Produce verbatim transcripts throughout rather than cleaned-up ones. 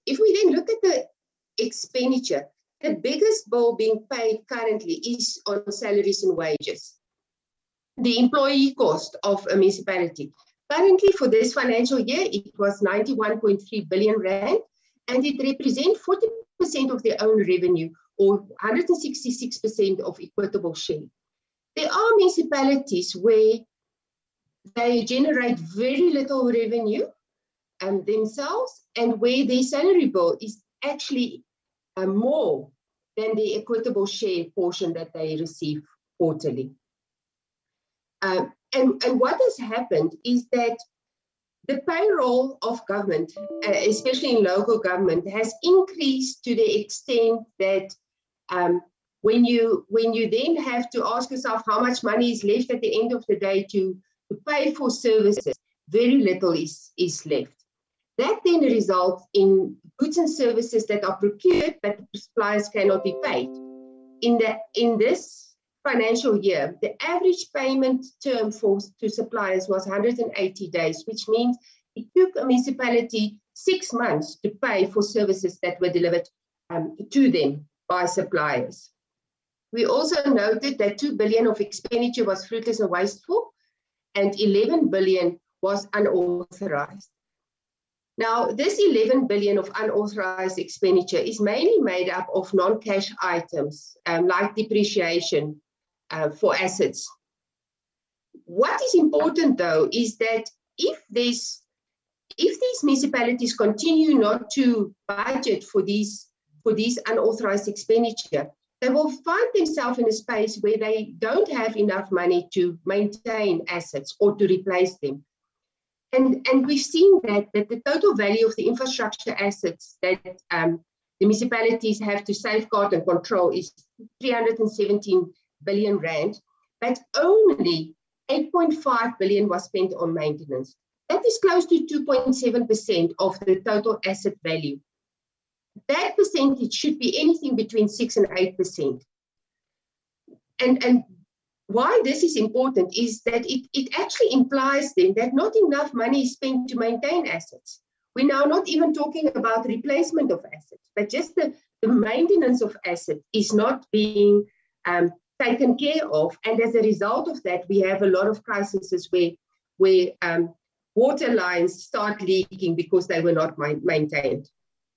if we then look at the expenditure, the biggest bill being paid currently is on salaries and wages. The employee cost of a municipality. Currently for this financial year, it was ninety-one point three billion rand, and it represents forty percent of their own revenue, or one hundred sixty-six percent of equitable share. There are municipalities where they generate very little revenue um, themselves, and where their salary bill is actually uh, more than the equitable share portion that they receive quarterly. Uh, and, and what has happened is that the payroll of government, uh, especially in local government, has increased to the extent that um, when you when you then have to ask yourself how much money is left at the end of the day to, to pay for services, very little is, is left. That then results in goods and services that are procured, but the suppliers cannot be paid. In, the, in this financial year, the average payment term for to suppliers was one hundred eighty days, which means it took a municipality six months to pay for services that were delivered um, to them by suppliers. We also noted that two billion of expenditure was fruitless and wasteful, and eleven billion was unauthorized. Now, this eleven billion of unauthorized expenditure is mainly made up of non-cash items um, like depreciation uh, for assets. What is important, though, is that if this, if these municipalities continue not to budget for these for these unauthorized expenditure, they will find themselves in a space where they don't have enough money to maintain assets or to replace them. And, and we've seen that, that the total value of the infrastructure assets that um, the municipalities have to safeguard and control is three hundred seventeen billion rand, but only eight point five billion was spent on maintenance. That is close to two point seven percent of the total asset value. That percentage should be anything between six and eight percent. And, and why this is important is that it, it actually implies then that not enough money is spent to maintain assets. We're now not even talking about replacement of assets, but just the, the maintenance of assets is not being um, taken care of. And as a result of that, we have a lot of crises where, where um, water lines start leaking because they were not ma maintained.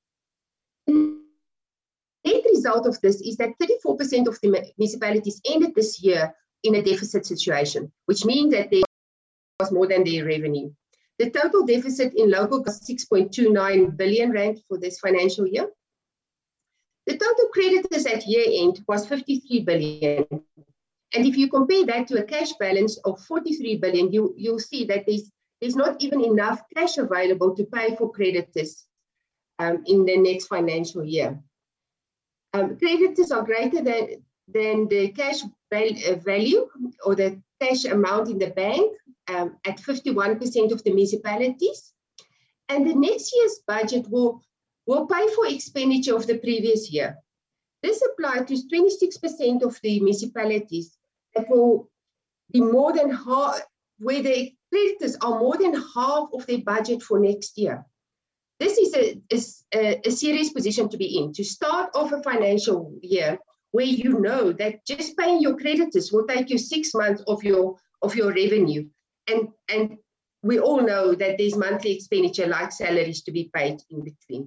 The net result of this is that thirty-four percent of the municipalities ended this year in a deficit situation, which means that there was more than their revenue. The total deficit in local was six point two nine billion rand for this financial year. The total creditors at year end was fifty-three billion. And if you compare that to a cash balance of forty-three billion, you, you'll see that there's, there's not even enough cash available to pay for creditors um, in the next financial year. Um, creditors are greater than, than the cash value or the cash amount in the bank um, at fifty-one percent of the municipalities. And the next year's budget will, will pay for expenditure of the previous year. This applies to twenty-six percent of the municipalities that will be more than half, where the creditors are more than half of their budget for next year. This is a, a, a serious position to be in, to start off a financial year where you know that just paying your creditors will take you six months of your, of your revenue. And, and we all know that there's monthly expenditure like salaries to be paid in between.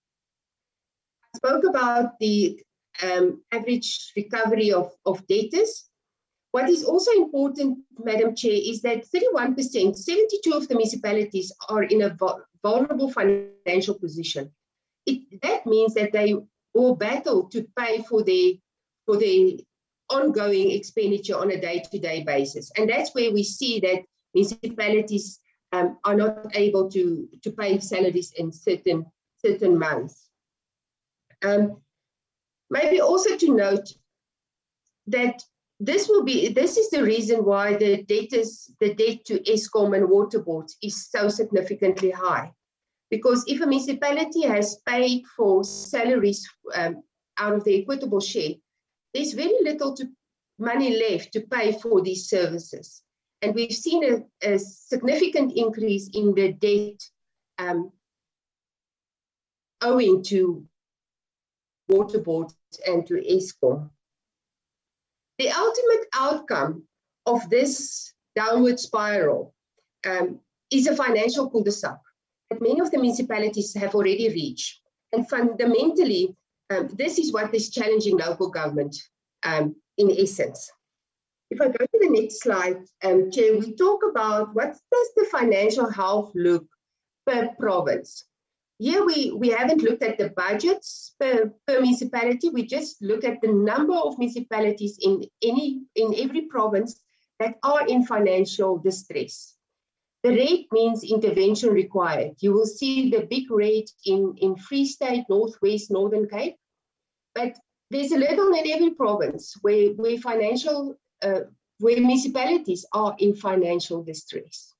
I spoke about the um, average recovery of, of debtors. What is also important, Madam Chair, is that thirty-one percent, seventy-two of the municipalities are in a vulnerable financial position. It, that means that they will battle to pay for their, for their ongoing expenditure on a day-to-day basis. And that's where we see that municipalities um, are not able to, to pay salaries in certain, certain months. Um, maybe also to note that this will be, this is the reason why the debtors, the debt to Eskom and water boards is so significantly high. Because if a municipality has paid for salaries um, out of the equitable share, there's very little to, money left to pay for these services. And we've seen a, a significant increase in the debt um, owing to water boards and to Eskom. The ultimate outcome of this downward spiral um, is a financial cul-de-sac that many of the municipalities have already reached. And fundamentally, um, this is what is challenging local government um, in essence. If I go to the next slide, um, Chair, we talk about what does the financial health look per province. Here we, we haven't looked at the budgets per, per municipality. We just look at the number of municipalities in, any, in every province that are in financial distress. The red means intervention required. You will see the big red in, in Free State, Northwest, Northern Cape. But there's a little in every province where, where financial, uh, where municipalities are in financial distress.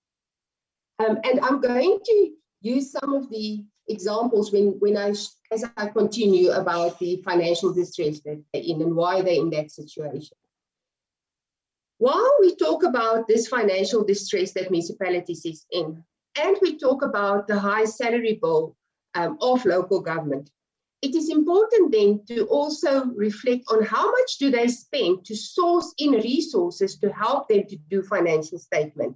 Um, and I'm going to use some of the examples when, when I, as I continue about the financial distress that they're in and why they're in that situation. While we talk about this financial distress that municipalities is in, and we talk about the high salary bill um, of local government, it is important then to also reflect on how much do they spend to source in resources to help them to do financial statement.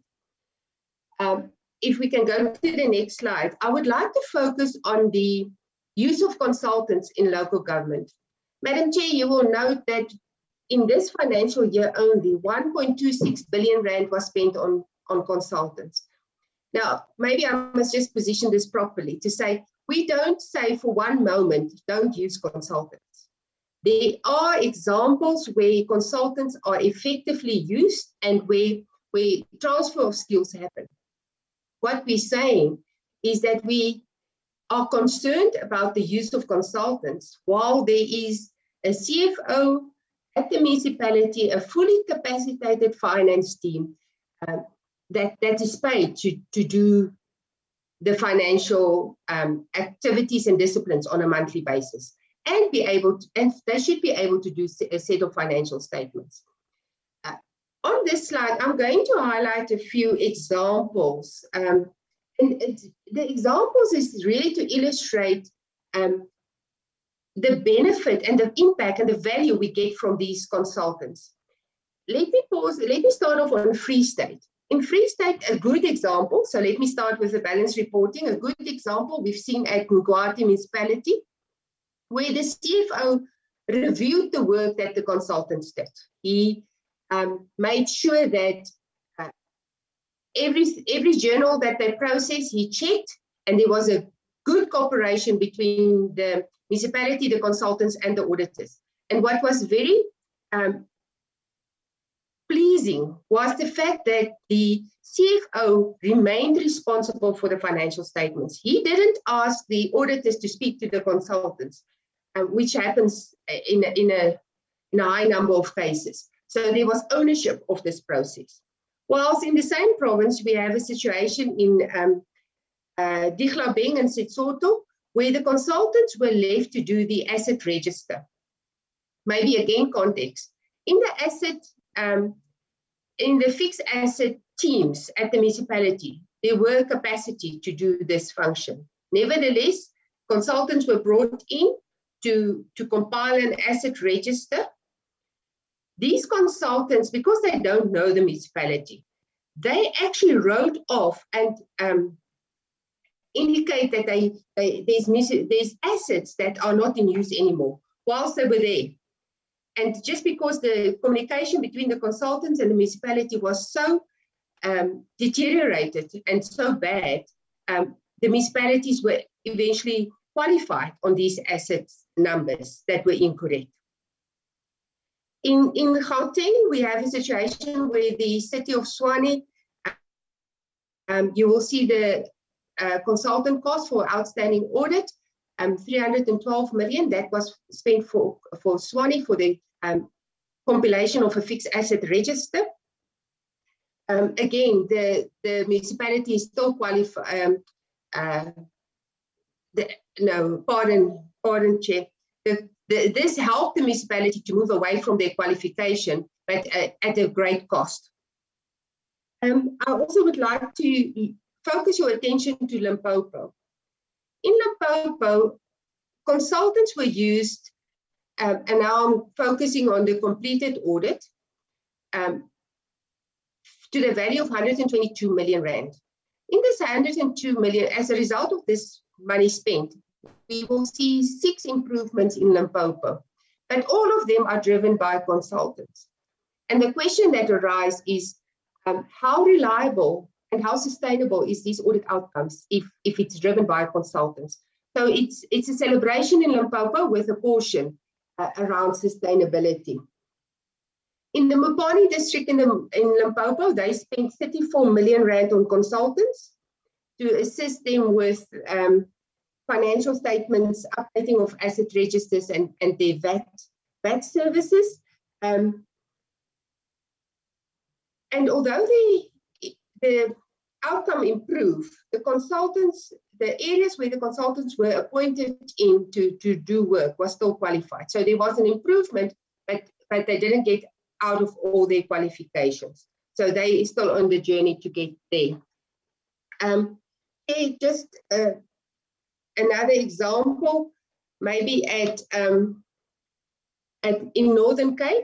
Um, if we can go to the next slide, I would like to focus on the use of consultants in local government. Madam Chair, you will note that in this financial year only, one point two six billion rand was spent on, on consultants. Now, maybe I must just position this properly to say, we don't say for one moment, don't use consultants. There are examples where consultants are effectively used and where, where transfer of skills happen. What we're saying is that we are concerned about the use of consultants while there is a C F O at the municipality, a fully capacitated finance team um, that, that is paid to, to do the financial um, activities and disciplines on a monthly basis, and be able to, and they should be able to do a set of financial statements. Uh, on this slide, I'm going to highlight a few examples. Um, and it, the examples is really to illustrate um, the benefit and the impact and the value we get from these consultants. Let me pause, let me start off on Free State. In Free State, a good example, so let me start with the balance reporting, a good example we've seen at Ngwati Municipality, where the C F O reviewed the work that the consultants did. He um, made sure that uh, every, every journal that they processed, he checked, and there was a good cooperation between the municipality, the consultants, and the auditors. And what was very um, pleasing was the fact that the C F O remained responsible for the financial statements. He didn't ask the auditors to speak to the consultants, uh, which happens in a, in, a, in a high number of cases. So there was ownership of this process. Whilst in the same province, we have a situation in um, uh, Diglabeng and Setsoto, where the consultants were left to do the asset register. Maybe again context. In the asset, um, in the fixed asset teams at the municipality, there were capacity to do this function. Nevertheless, consultants were brought in to, to compile an asset register. These consultants, because they don't know the municipality, they actually wrote off and um, indicate that they, they, there's, there's assets that are not in use anymore whilst they were there. And just because the communication between the consultants and the municipality was so um, deteriorated and so bad, um, the municipalities were eventually qualified on these asset numbers that were incorrect. In, in Gauteng, we have a situation where the city of Tshwane, um, you will see the uh, consultant cost for outstanding audit, um, three hundred twelve million, that was spent for, for Tshwane for the um, compilation of a fixed asset register. Um, again, the, the municipality is still qualified, um, uh, the, no, pardon, pardon, Chair. The, the, this helped the municipality to move away from their qualification, but uh, at a great cost. Um, I also would like to focus your attention to Limpopo. in Limpopo, consultants were used, um, and now I'm focusing on the completed audit, um, to the value of one hundred twenty-two million rand. In this one hundred two million, as a result of this money spent, we will see six improvements in Limpopo, but all of them are driven by consultants. And the question that arises is, um, how reliable and how sustainable is these audit outcomes if, if it's driven by consultants? So it's, it's a celebration in Limpopo with a portion uh, around sustainability. In the Mopani district in, the, in Limpopo, they spent thirty-four million rand on consultants to assist them with um, financial statements, updating of asset registers, and, and their V A T, V A T services. Um, and although the, the outcome improved, the consultants, the areas where the consultants were appointed in to, to do work was still qualified. So there was an improvement, but, but they didn't get out of all their qualifications. So they are still on the journey to get there. Um, just uh, another example, maybe at, um, at in Northern Cape.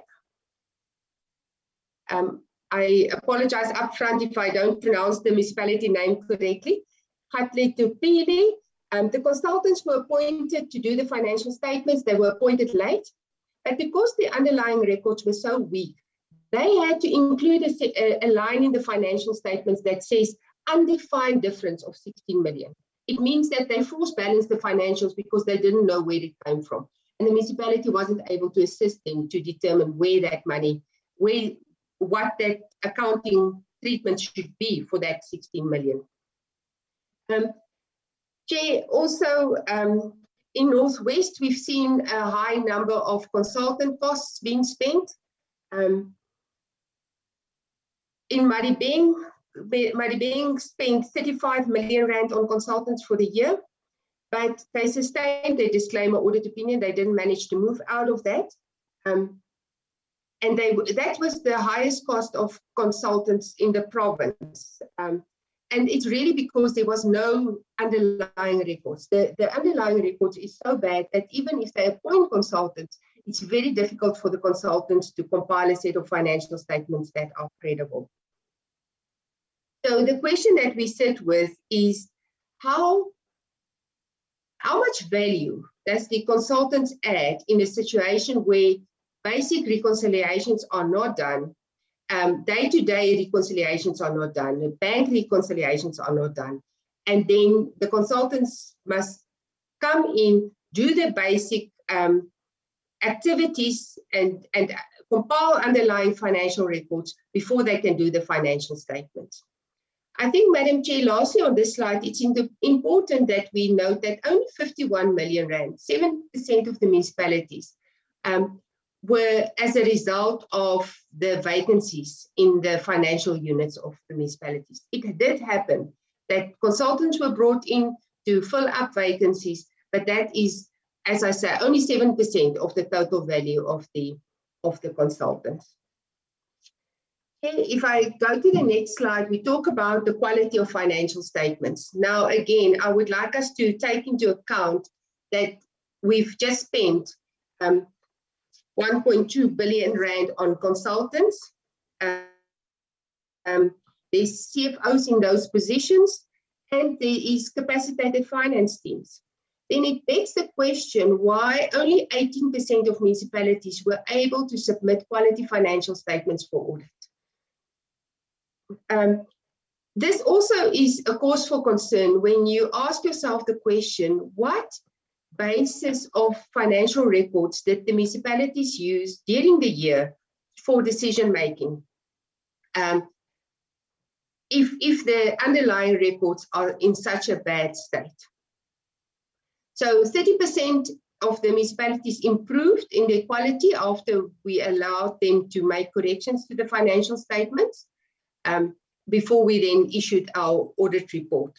Um, I apologize upfront if I don't pronounce the municipality name correctly. Hatletupili. Um, the consultants were appointed to do the financial statements. They were appointed late. But because the underlying records were so weak, they had to include a, a line in the financial statements that says undefined difference of sixteen million. It means that they force balanced the financials because they didn't know where it came from. And the municipality wasn't able to assist them to determine where that money, where, what that accounting treatment should be for that sixteen million. Um, Chair, also, um, in Northwest, we've seen a high number of consultant costs being spent. Um, in Maribeng, Maribeng spent thirty-five million rand on consultants for the year, but they sustained their disclaimer audit opinion. They didn't manage to move out of that. Um, and they, that was the highest cost of consultants in the province. Um, And it's really because there was no underlying records. The, the underlying records is so bad that even if they appoint consultants, it's very difficult for the consultants to compile a set of financial statements that are credible. So the question that we sit with is how, how much value does the consultants add in a situation where basic reconciliations are not done, Um, day-to-day reconciliations are not done, the bank reconciliations are not done, and then the consultants must come in, do the basic um, activities and, and compile underlying financial records before they can do the financial statements. I think, Madam Chair, lastly on this slide, it's in the, important that we note that only fifty-one million rand, seven percent of the municipalities, um, were as a result of the vacancies in the financial units of the municipalities. It did happen that consultants were brought in to fill up vacancies, but that is, as I say, only seven percent of the total value of the, of the consultants. Okay, if I go to the next slide, we talk about the quality of financial statements. Now, again, I would like us to take into account that we've just spent um, one point two billion rand on consultants. Uh, um, there's C F Os in those positions, and there is capacitated finance teams. Then it begs the question why only eighteen percent of municipalities were able to submit quality financial statements for audit. Um, this also is a cause for concern when you ask yourself the question, what basis of financial records that the municipalities use during the year for decision making, um, if, if the underlying records are in such a bad state. So thirty percent of the municipalities improved in their quality after we allowed them to make corrections to the financial statements um, before we then issued our audit report.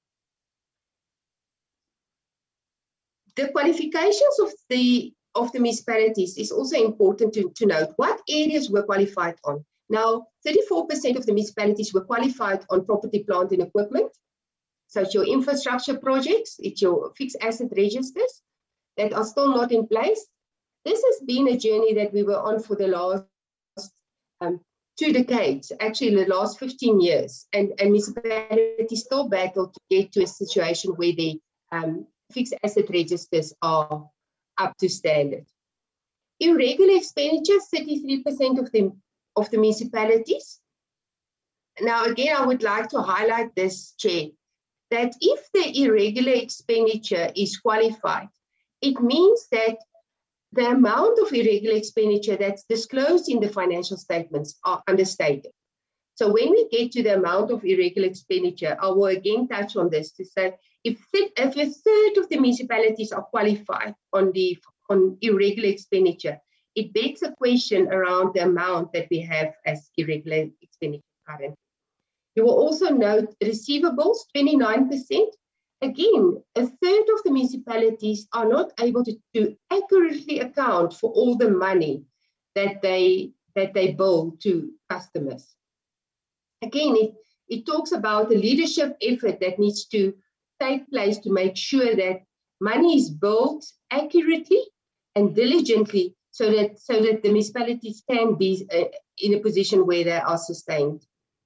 The qualifications of the, of the municipalities is also important to, to note. What areas were qualified on? Now, thirty-four percent of the municipalities were qualified on property, plant and equipment. So it's your infrastructure projects, it's your fixed asset registers that are still not in place. This has been a journey that we were on for the last um, two decades, actually the last fifteen years, and, and municipalities still battle to get to a situation where the um, fixed asset registers are up to standard. Irregular expenditure, thirty-three percent of the, of the municipalities. Now, again, I would like to highlight this, Chair, that if the irregular expenditure is qualified, it means that the amount of irregular expenditure that's disclosed in the financial statements are understated. So when we get to the amount of irregular expenditure, I will again touch on this to say if, if a third of the municipalities are qualified on the on irregular expenditure, it begs a question around the amount that we have as irregular expenditure currently. You will also note receivables, twenty-nine percent. Again, a third of the municipalities are not able to, to accurately account for all the money that they, that they bill to customers. Again, it, it talks about the leadership effort that needs to take place to make sure that money is billed accurately and diligently so that, so that the municipalities can be uh, in a position where they are sustained.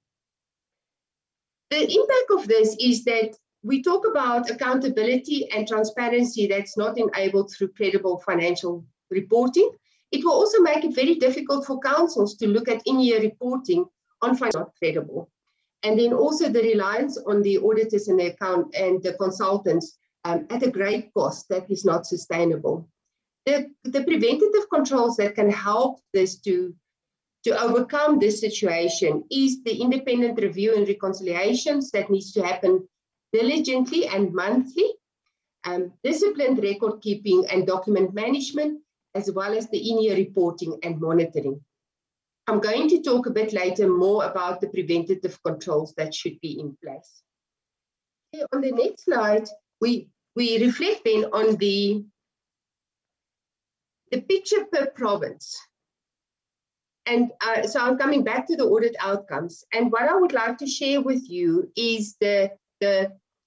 The impact of this is that we talk about accountability and transparency that's not enabled through credible financial reporting. It will also make it very difficult for councils to look at in-year reporting on finance not credible. And then also the reliance on the auditors and the account and the consultants um, at a great cost that is not sustainable. The, the preventative controls that can help this to To overcome this situation is the independent review and reconciliations that needs to happen diligently and monthly, um, disciplined record keeping and document management, as well as the in-year reporting and monitoring. I'm going to talk a bit later more about the preventative controls that should be in place. Okay, on the next slide, we, we reflect then on the, the picture per province. And uh, so I'm coming back to the audit outcomes. And what I would like to share with you is the, the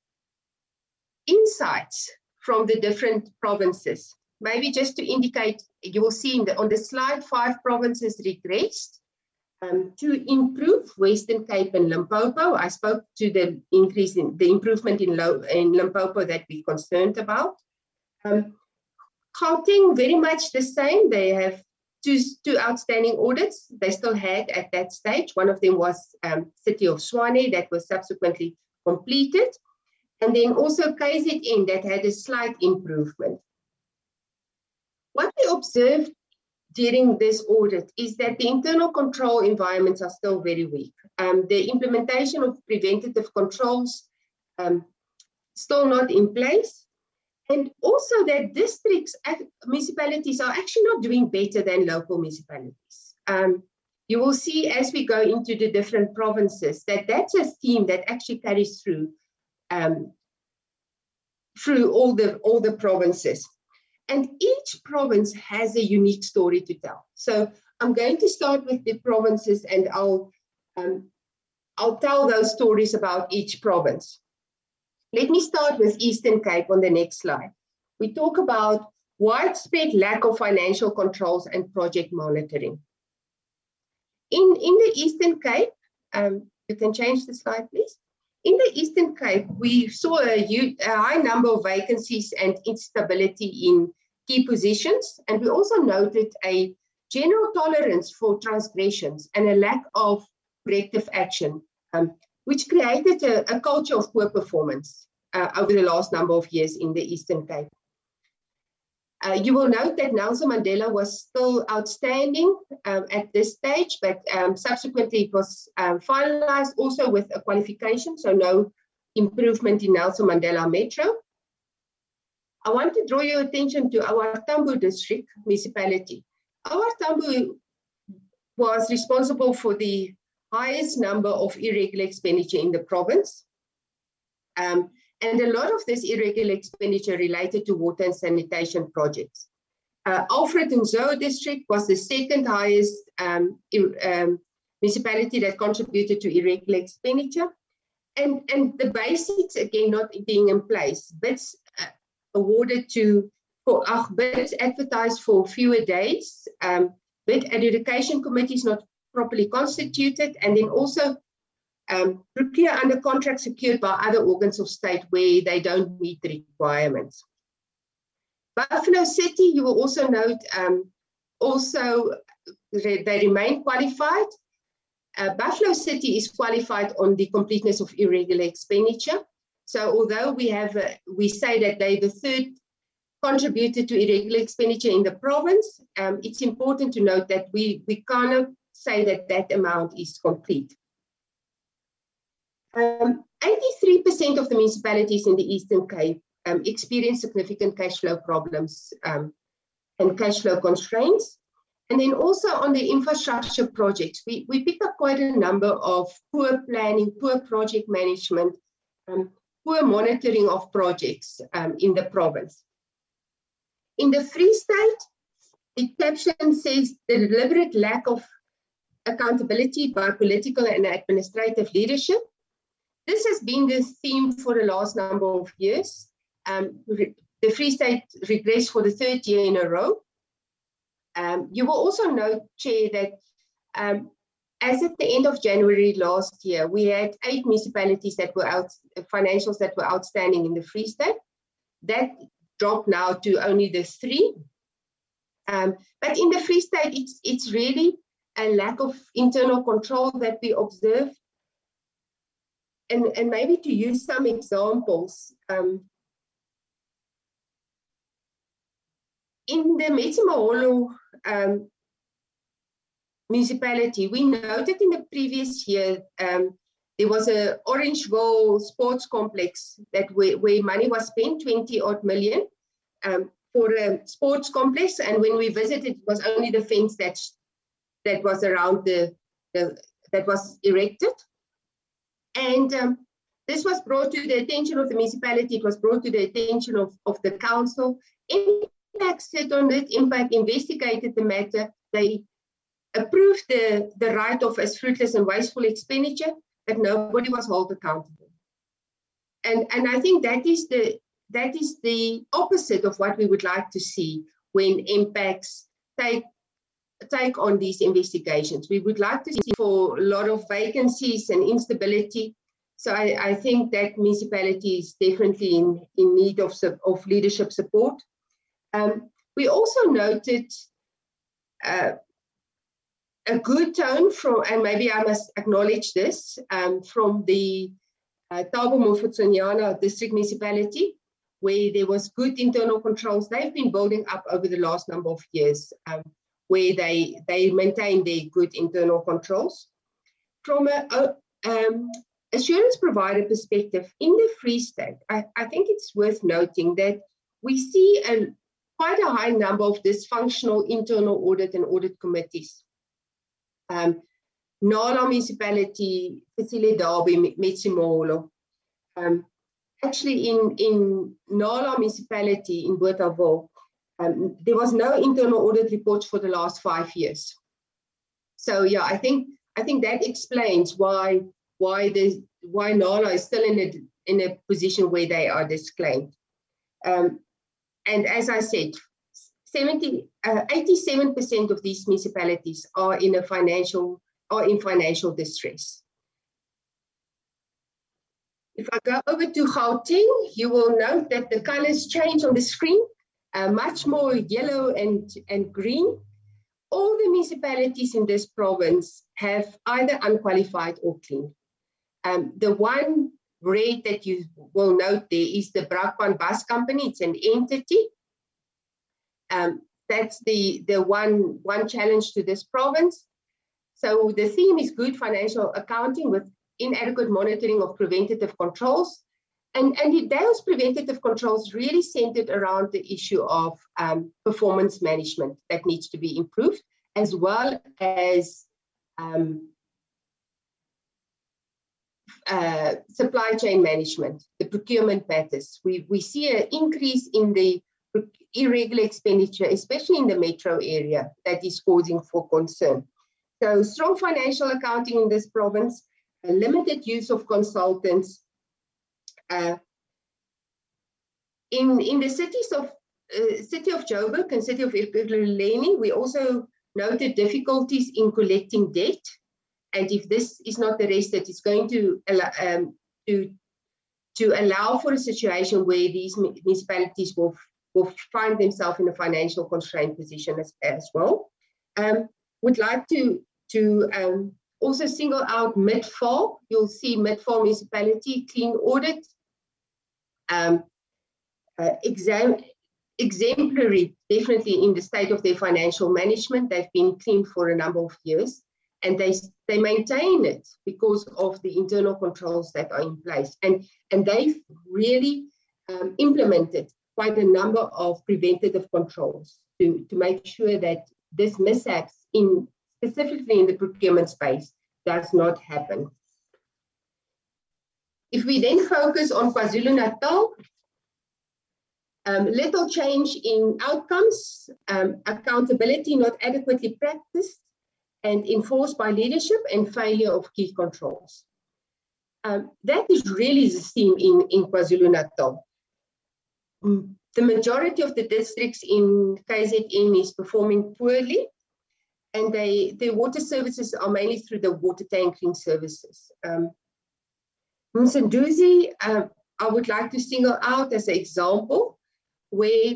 insights from the different provinces. Maybe just to indicate, you will see in the, on the slide, five provinces regressed. Um, to improve Western Cape and Limpopo, I spoke to the increase in the improvement in, low, in Limpopo that we're concerned about. Um, Gauteng, very much the same. They have Two, two outstanding audits they still had at that stage. One of them was um, City of Tshwane that was subsequently completed. And then also K Z N that had a slight improvement. What we observed during this audit is that the internal control environments are still very weak. Um, the implementation of preventative controls um, still not in place. And also that districts, municipalities are actually not doing better than local municipalities. Um, you will see as we go into the different provinces that that's a theme that actually carries through um, through all the, all the provinces. And each province has a unique story to tell. So I'm going to start with the provinces and I'll, um, I'll tell those stories about each province. Let me start with Eastern Cape on the next slide. We talk about widespread lack of financial controls and project monitoring. In, in the Eastern Cape, um, you can change the slide, please. In the Eastern Cape, we saw a, a high number of vacancies and instability in key positions, and we also noted a general tolerance for transgressions and a lack of corrective action, um, which created a, a culture of poor performance uh, over the last number of years in the Eastern Cape. Uh, you will note that Nelson Mandela was still outstanding um, at this stage, but um, subsequently it was um, finalized also with a qualification, so no improvement in Nelson Mandela Metro. I want to draw your attention to our Tambo district municipality. Our Tambo was responsible for the highest number of irregular expenditure in the province. Um, and a lot of this irregular expenditure related to water and sanitation projects. Uh, Alfred Nzo district was the second highest um, um, municipality that contributed to irregular expenditure. and, and the basics, again, not being in place. Bids uh, awarded to, for uh, bids advertised for fewer days, um, bid adjudication committees not properly constituted, and then also um, procure under contract secured by other organs of state where they don't meet the requirements. Buffalo City, you will also note, um, also re they remain qualified. Uh, Buffalo City is qualified on the completeness of irregular expenditure. So although we have, a, we say that they the third contributor to irregular expenditure in the province, um, it's important to note that we, we cannot say that that amount is complete. eighty-three percent um, of the municipalities in the Eastern Cape um, experience significant cash flow problems um, and cash flow constraints. And then also on the infrastructure projects, we, we pick up quite a number of poor planning, poor project management, um, poor monitoring of projects um, in the province. In the Free State, the caption says the deliberate lack of accountability by political and administrative leadership. This has been the theme for the last number of years. Um, the Free State regressed for the third year in a row. Um, you will also note, Chair, that um, as at the end of January last year, we had eight municipalities that were out, financials that were outstanding in the Free State. That dropped now to only the three. Um, but in the Free State, it's, it's really a lack of internal control that we observe. And, and maybe to use some examples, um, in the Metsimaholo um, municipality, we noted in the previous year um, there was a Orangeville sports complex that where, where money was spent, twenty odd million um, for a sports complex. And when we visited, it was only the fence that, that was around the, the that was erected. And um, this was brought to the attention of the municipality. It was brought to the attention of, of the council. Impact sat on it. Impact investigated the matter. They approved the, the write-off as fruitless and wasteful expenditure, but nobody was held accountable. And, and I think that is the that is the opposite of what we would like to see when impacts take take on these investigations. We would like to see for a lot of vacancies and instability. So I, I think that municipality is definitely in, in need of, of leadership support. Um, we also noted uh, a good tone from, and maybe I must acknowledge this, um, from the uh, Thabo Mofokeng district municipality, where there was good internal controls. They've been building up over the last number of years, um, where they, they maintain their good internal controls. From a, a um, assurance provider perspective, in the Free State, I, I think it's worth noting that we see a, quite a high number of dysfunctional internal audit and audit committees. Um, Nala Municipality, Fatsile Derby, Metsimaholo. Um, actually, in, in Nala Municipality in Bothaville, Um, there was no internal audit reports for the last five years. So yeah, I think I think that explains why why the why Nala is still in a in a position where they are disclaimed. Um, and as I said, eighty-seven percent uh, of these municipalities are in a financial are in financial distress. If I go over to Gauteng, you will note that the colors change on the screen. Uh, much more yellow and, and green. All the municipalities in this province have either unqualified or clean. Um, the one red that you will note there is the Brakpan Bus Company. It's an entity. Um, that's the, the one, one challenge to this province. So the theme is good financial accounting with inadequate monitoring of preventative controls. And, and those preventative controls really centered around the issue of um, performance management that needs to be improved, as well as um, uh, supply chain management, the procurement matters. We, we see an increase in the irregular expenditure, especially in the metro area, that is causing for concern. So strong financial accounting in this province, a limited use of consultants. Uh, in, in the cities of uh, city of Joburg and city of Ekurhuleni, we also noted difficulties in collecting debt. And if this is not arrested, it's going to allow, um, to, to allow for a situation where these municipalities will, will find themselves in a financial constrained position as, as well. Um, would like to, to um, also single out Midvaal. You'll see Midvaal municipality, clean audit, um, uh, exam, exemplary, definitely in the state of their financial management. They've been clean for a number of years, and they, they maintain it because of the internal controls that are in place. And, and they've really um, implemented quite a number of preventative controls to, to make sure that this mishaps in specifically in the procurement space does not happen. If we then focus on KwaZulu-Natal, um, little change in outcomes, um, accountability not adequately practiced and enforced by leadership, and failure of key controls. Um, that is really the theme in, in KwaZulu-Natal. Mm, the majority of the districts in K Z N is performing poorly, and they, their water services are mainly through the water tankering services. Um, Msunduzi, uh, I would like to single out as an example where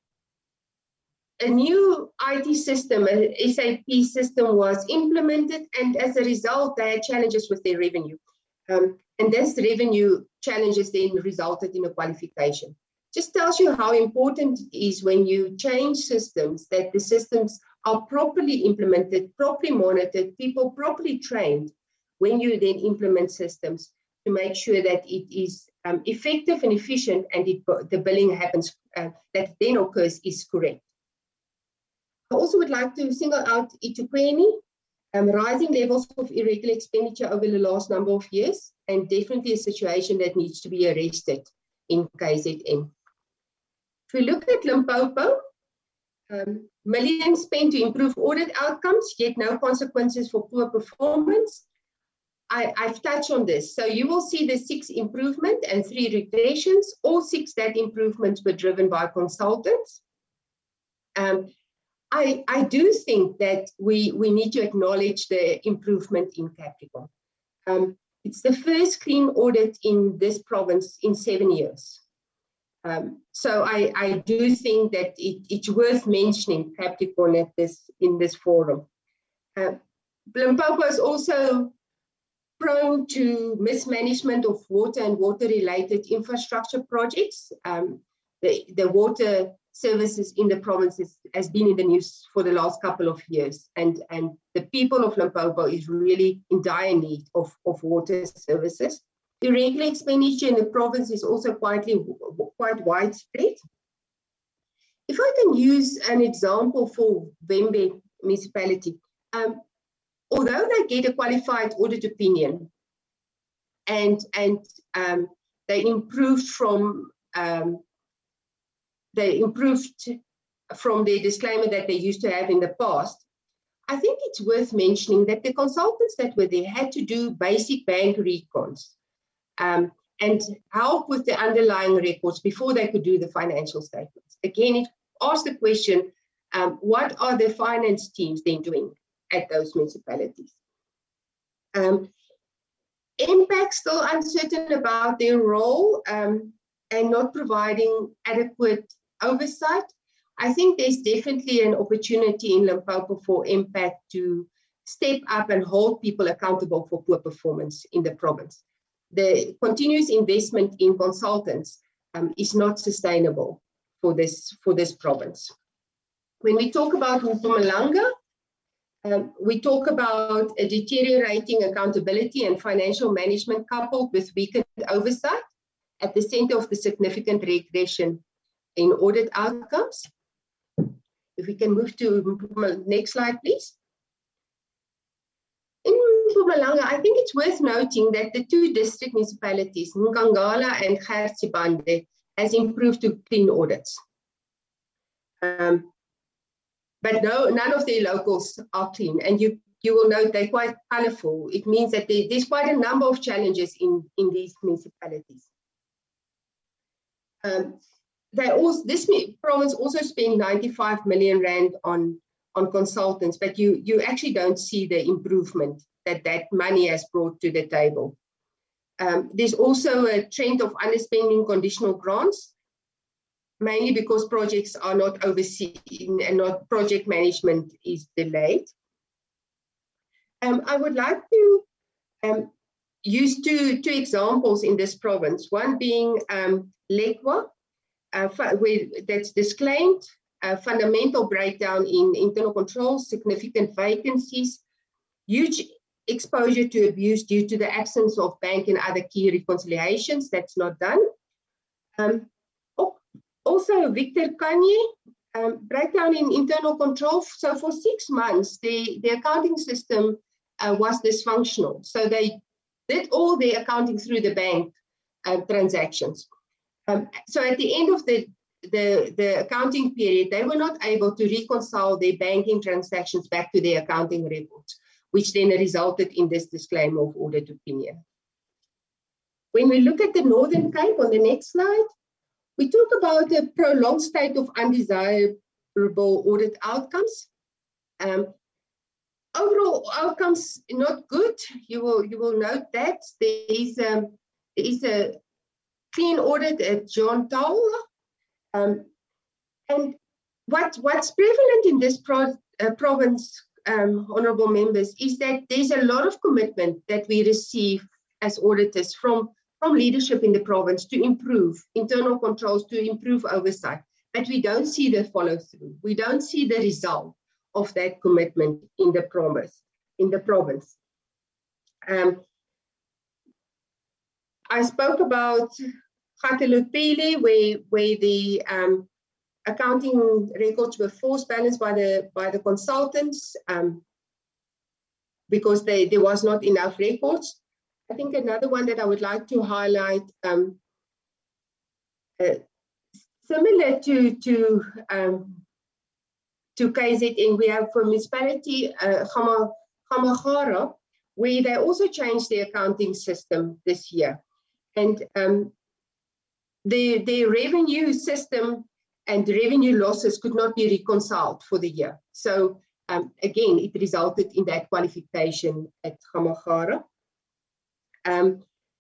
a new I T system, an S A P system, was implemented, and as a result, they had challenges with their revenue. Um, and this revenue challenges then resulted in a qualification. Just tells you how important it is when you change systems, that the systems are properly implemented, properly monitored, people properly trained when you then implement systems to make sure that it is um, effective and efficient, and it, the billing happens, uh, that then occurs is correct. I also would like to single out eThekwini, um, rising levels of irregular expenditure over the last number of years, and definitely a situation that needs to be arrested in K Z N. If we look at Limpopo, um, millions spent to improve audit outcomes, yet no consequences for poor performance. I, I've touched on this. So you will see the six improvement and three regressions. All six that improvements were driven by consultants. Um, I, I do think that we, we need to acknowledge the improvement in Capricorn. Um, it's the first clean audit in this province in seven years. Um, so I, I do think that it, it's worth mentioning Capricorn at this, in this forum. Uh, Limpopo is also prone to mismanagement of water and water-related infrastructure projects. Um, the, the water services in the province is, has been in the news for the last couple of years, and, and the people of Limpopo is really in dire need of, of water services. Irregular expenditure in the province is also quite, quite widespread. If I can use an example for Vhembe municipality, um, although they get a qualified audit opinion and, and um, they improved from um, they improved from the disclaimer that they used to have in the past, I think it's worth mentioning that the consultants that were there had to do basic bank recons um, and help with the underlying records before they could do the financial statements. Again, it asks the question, um, what are the finance teams then doing at those municipalities? Um, Impact still uncertain about their role um, and not providing adequate oversight. I think there's definitely an opportunity in Limpopo for Impact to step up and hold people accountable for poor performance in the province. The continuous investment in consultants um, is not sustainable for this, for this province. When we talk about Mpumalanga, um, we talk about a deteriorating accountability and financial management coupled with weakened oversight at the center of the significant regression in audit outcomes. If we can move to next slide, please. In Mpumalanga, I think it's worth noting that the two district municipalities, Nkangala and Garsibande, has improved to clean audits. Um, but no, none of their locals are clean. And you, you will note they're quite colorful. It means that there, there's quite a number of challenges in, in these municipalities. Um, they also, this province also spent ninety-five million rand on, on consultants, but you, you actually don't see the improvement that that money has brought to the table. Um, there's also a trend of underspending conditional grants, mainly because projects are not overseen and not project management is delayed. Um, I would like to um, use two, two examples in this province, one being um, Lekwa, uh, where that's disclaimed, a fundamental breakdown in internal controls, significant vacancies, huge exposure to abuse due to the absence of bank and other key reconciliations. That's not done. Um, also, Victor Kanye, um, breakdown in internal control. So for six months, the, the accounting system uh, was dysfunctional. So they did all the accounting through the bank uh, transactions. Um, so at the end of the, the, the accounting period, they were not able to reconcile their banking transactions back to their accounting records, which then resulted in this disclaimer of audit opinion. When we look at the Northern Cape on the next slide, we talk about a prolonged state of undesirable audit outcomes. Um, overall outcomes not good. You will, you will note that there is, um, there is a clean audit at John Toll. Um, and what, what's prevalent in this pro, uh, province, um, honorable members, is that there's a lot of commitment that we receive as auditors from, from leadership in the province to improve internal controls, to improve oversight, but we don't see the follow through. We don't see the result of that commitment in the province. In the province. Um, I spoke about Gatalopele, where, where the um, accounting records were forced balanced by the, by the consultants um, because they, there was not enough records. I think another one that I would like to highlight, um, uh, similar to, to, um, to K Z N, we have for municipality, uh, Gamagara, where they also changed the accounting system this year. And um, the, the revenue system and the revenue losses could not be reconciled for the year. So um, again, it resulted in that qualification at Gamagara. Um,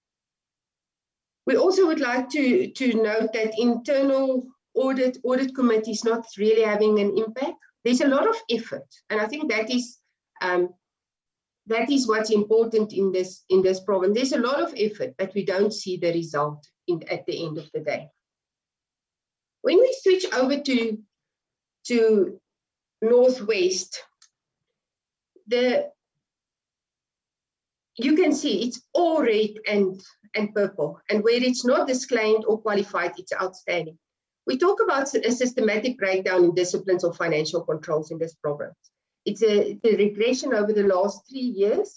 we also would like to, to note that internal audit, audit committee is not really having an impact. There's a lot of effort, and I think that is, um, that is what's important in this, in this province. There's a lot of effort, but we don't see the result in, at the end of the day. When we switch over to, to Northwest, the, you can see it's all red and, and purple, and where it's not disclaimed or qualified, it's outstanding. We talk about a systematic breakdown in disciplines of financial controls in this program. It's a, it's a regression over the last three years.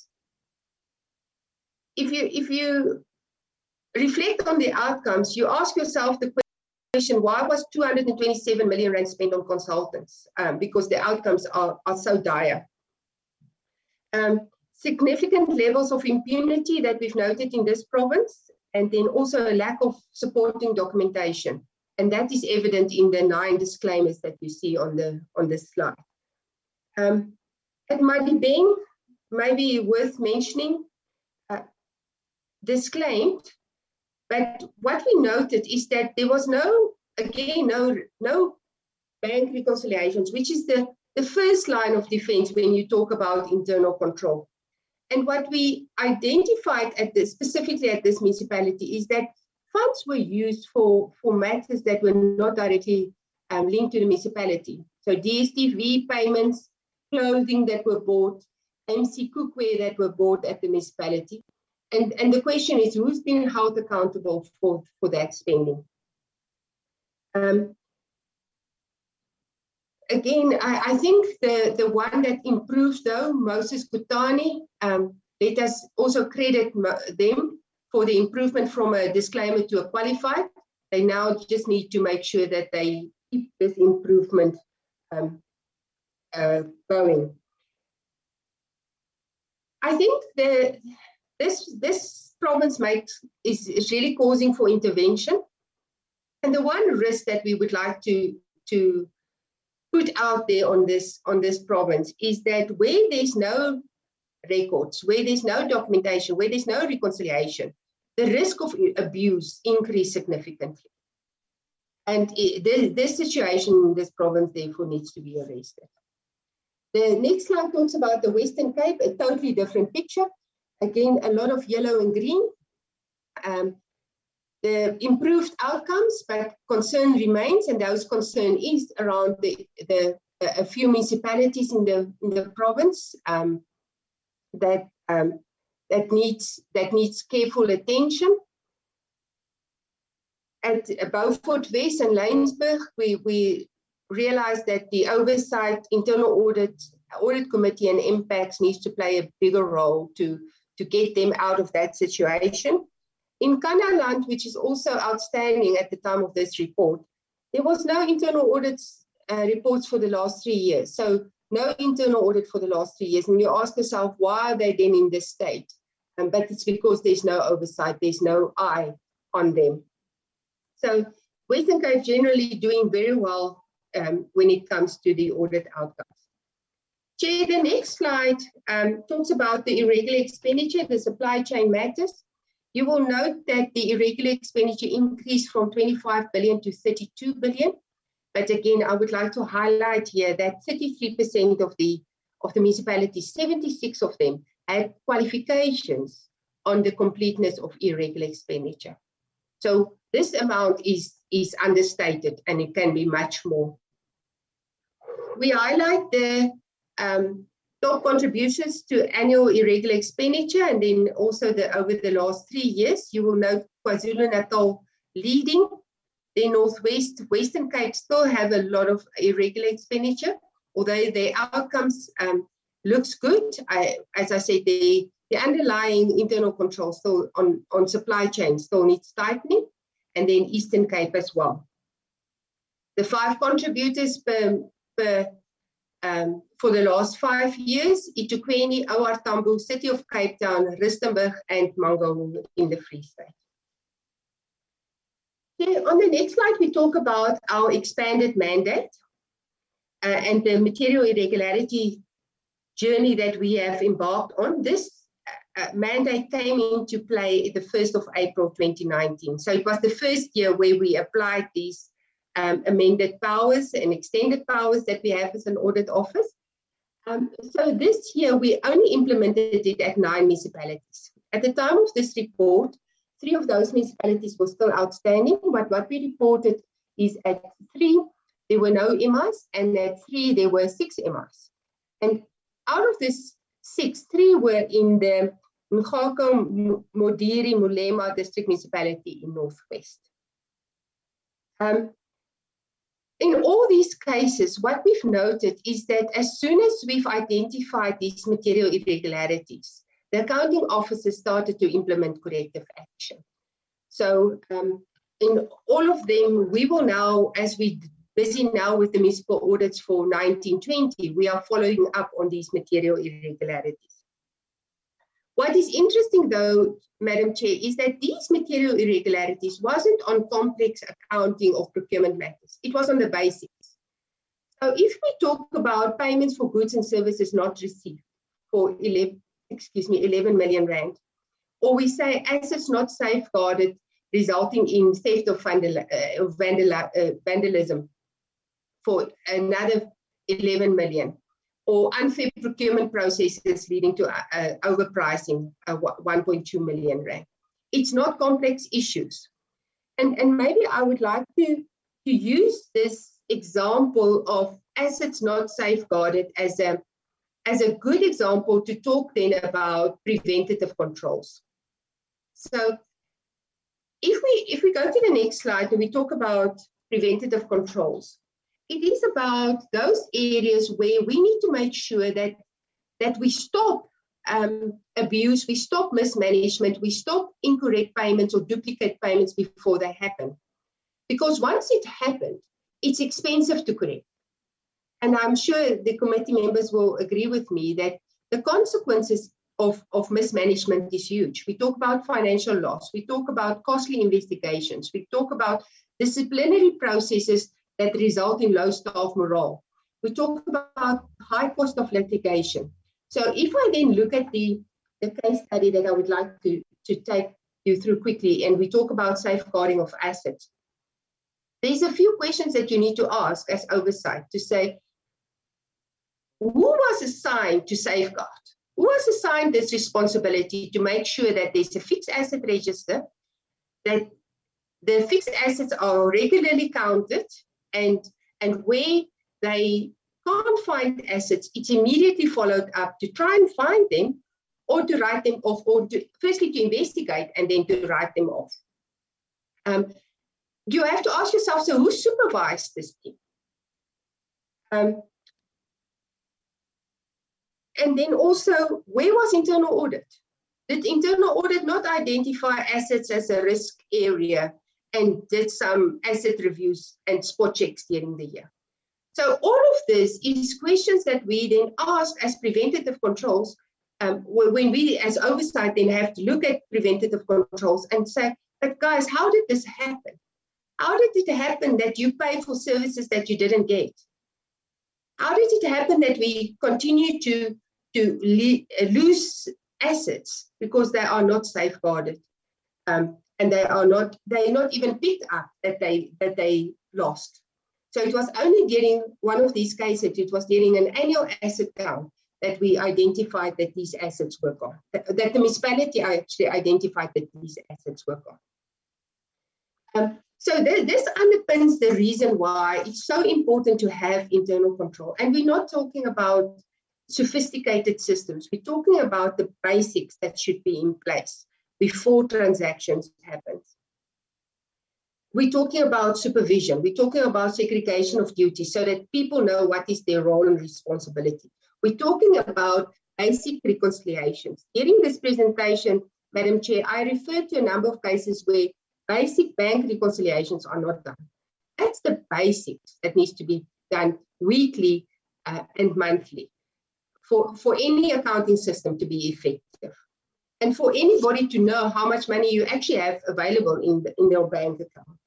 If you, if you reflect on the outcomes, you ask yourself the question, why was two hundred twenty-seven million rand spent on consultants? Um, because the outcomes are, are so dire. Um, significant levels of impunity that we've noted in this province, and then also a lack of supporting documentation. And that is evident in the nine disclaimers that you see on the on this slide. Um, at Madibeng, maybe worth mentioning, uh, disclaimed, but what we noted is that there was no, again, no, no bank reconciliations, which is the, the first line of defense when you talk about internal control. And what we identified at this, specifically at this municipality, is that funds were used for, for matters that were not directly um, linked to the municipality. So D S T V payments, clothing that were bought, M C cookware that were bought at the municipality. And, and the question is, who's been held accountable for, for that spending? Um, again, I, I think the, the one that improves, though, Moses Kutani, um, let us also credit them for the improvement from a disclaimer to a qualified. They now just need to make sure that they keep this improvement um, uh, going. I think the, this, this province makes, is, is really causing for intervention. And the one risk that we would like to, to put out there on this, on this province is that where there's no records, where there's no documentation, where there's no reconciliation, the risk of abuse increase significantly. And it, this, this situation in this province, therefore, needs to be arrested. The next slide talks about the Western Cape, a totally different picture. Again, a lot of yellow and green. Um, the improved outcomes, but concern remains, and those concern is around the, the a few municipalities in the in the province um, that um, that needs that needs careful attention. At Beaufort West and Laingsburg, we we realized that the oversight, internal audit, audit committee, and impacts needs to play a bigger role to to get them out of that situation. In Kannaland, which is also outstanding at the time of this report, there was no internal audits uh, reports for the last three years. So no internal audit for the last three years. And you ask yourself, why are they then in this state? Um, but it's because there's no oversight, there's no eye on them. So Western Cape generally doing very well um, when it comes to the audit outcomes. Chair, the next slide um, talks about the irregular expenditure, the supply chain matters. You will note that the irregular expenditure increased from twenty-five billion to thirty-two billion. But again, I would like to highlight here that thirty-three percent of the, of the municipalities, seventy-six of them, had qualifications on the completeness of irregular expenditure. So this amount is, is understated, and it can be much more. We highlight the um, top contributions to annual irregular expenditure, and then also the over the last three years, you will note KwaZulu-Natal leading. The Northwest, Western Cape still have a lot of irregular expenditure, although their outcomes um, looks good. I, as I said, the, the underlying internal control still on, on supply chain still needs tightening, and then Eastern Cape as well. The five contributors per, per Um, for the last five years, eThekwini, O R Tambo, City of Cape Town, Rustenburg, and Mangaung in the Free State. Okay, on the next slide, we talk about our expanded mandate uh, and the material irregularity journey that we have embarked on. This uh, mandate came into play the first of April twenty nineteen. So it was the first year where we applied these Um, amended powers and extended powers that we have as an audit office. Um, so this year, we only implemented it at nine municipalities. At the time of this report, three of those municipalities were still outstanding, but what we reported is at three, there were no M Is, and at three, there were six M Is. And out of this six, three were in the Mgako Modiri Mulema district municipality in Northwest. Um, In all these cases, what we've noted is that as soon as we've identified these material irregularities, the accounting officers started to implement corrective action. So um, in all of them, we will now, as we're busy now with the municipal audits for nineteen twenty, we are following up on these material irregularities. What is interesting, though, Madam Chair, is that these material irregularities wasn't on complex accounting of procurement matters. It was on the basics. So if we talk about payments for goods and services not received for eleven, excuse me, eleven million rand, or we say assets not safeguarded resulting in theft of vandal, uh, vandal, uh, vandalism for another eleven million. Or unfair procurement processes leading to uh, overpricing, uh, one point two million rand. It's not complex issues. And, and maybe I would like to, to use this example of assets not safeguarded as a, as a good example to talk then about preventative controls. So if we, if we go to the next slide and we talk about preventative controls, it is about those areas where we need to make sure that, that we stop um, abuse, we stop mismanagement, we stop incorrect payments or duplicate payments before they happen. Because once it happened, it's expensive to correct. And I'm sure the committee members will agree with me that the consequences of, of mismanagement is huge. We talk about financial loss. We talk about costly investigations. We talk about disciplinary processes that result in low staff morale. We talk about high cost of litigation. So if I then look at the, the case study that I would like to, to take you through quickly, and we talk about safeguarding of assets, there's a few questions that you need to ask as oversight to say, who was assigned to safeguard? Who was assigned this responsibility to make sure that there's a fixed asset register, that the fixed assets are regularly counted, and, and where they can't find assets, it's immediately followed up to try and find them, or to write them off, or to, firstly to investigate and then to write them off. Um, you have to ask yourself, so who supervised this team? Um, and then also, where was internal audit? Did internal audit not identify assets as a risk area and did some asset reviews and spot checks during the year? So all of this is questions that we then ask as preventative controls, um, when we as oversight then have to look at preventative controls and say, but guys, how did this happen? How did it happen that you pay for services that you didn't get? How did it happen that we continue to, to lose assets because they are not safeguarded, um, and they are not, they're not even picked up that they, that they lost? So it was only during one of these cases, it was during an annual asset count that we identified that these assets were gone, that, that the municipality actually identified that these assets were gone. Um, so th this underpins the reason why it's so important to have internal control. And we're not talking about sophisticated systems. We're talking about the basics that should be in place before transactions happen. We're talking about supervision. We're talking about segregation of duties so that people know what is their role and responsibility. We're talking about basic reconciliations. During this presentation, Madam Chair, I referred to a number of cases where basic bank reconciliations are not done. That's the basics that needs to be done weekly uh, and monthly for, for any accounting system to be effective. And for anybody to know how much money you actually have available in, the, in their bank account.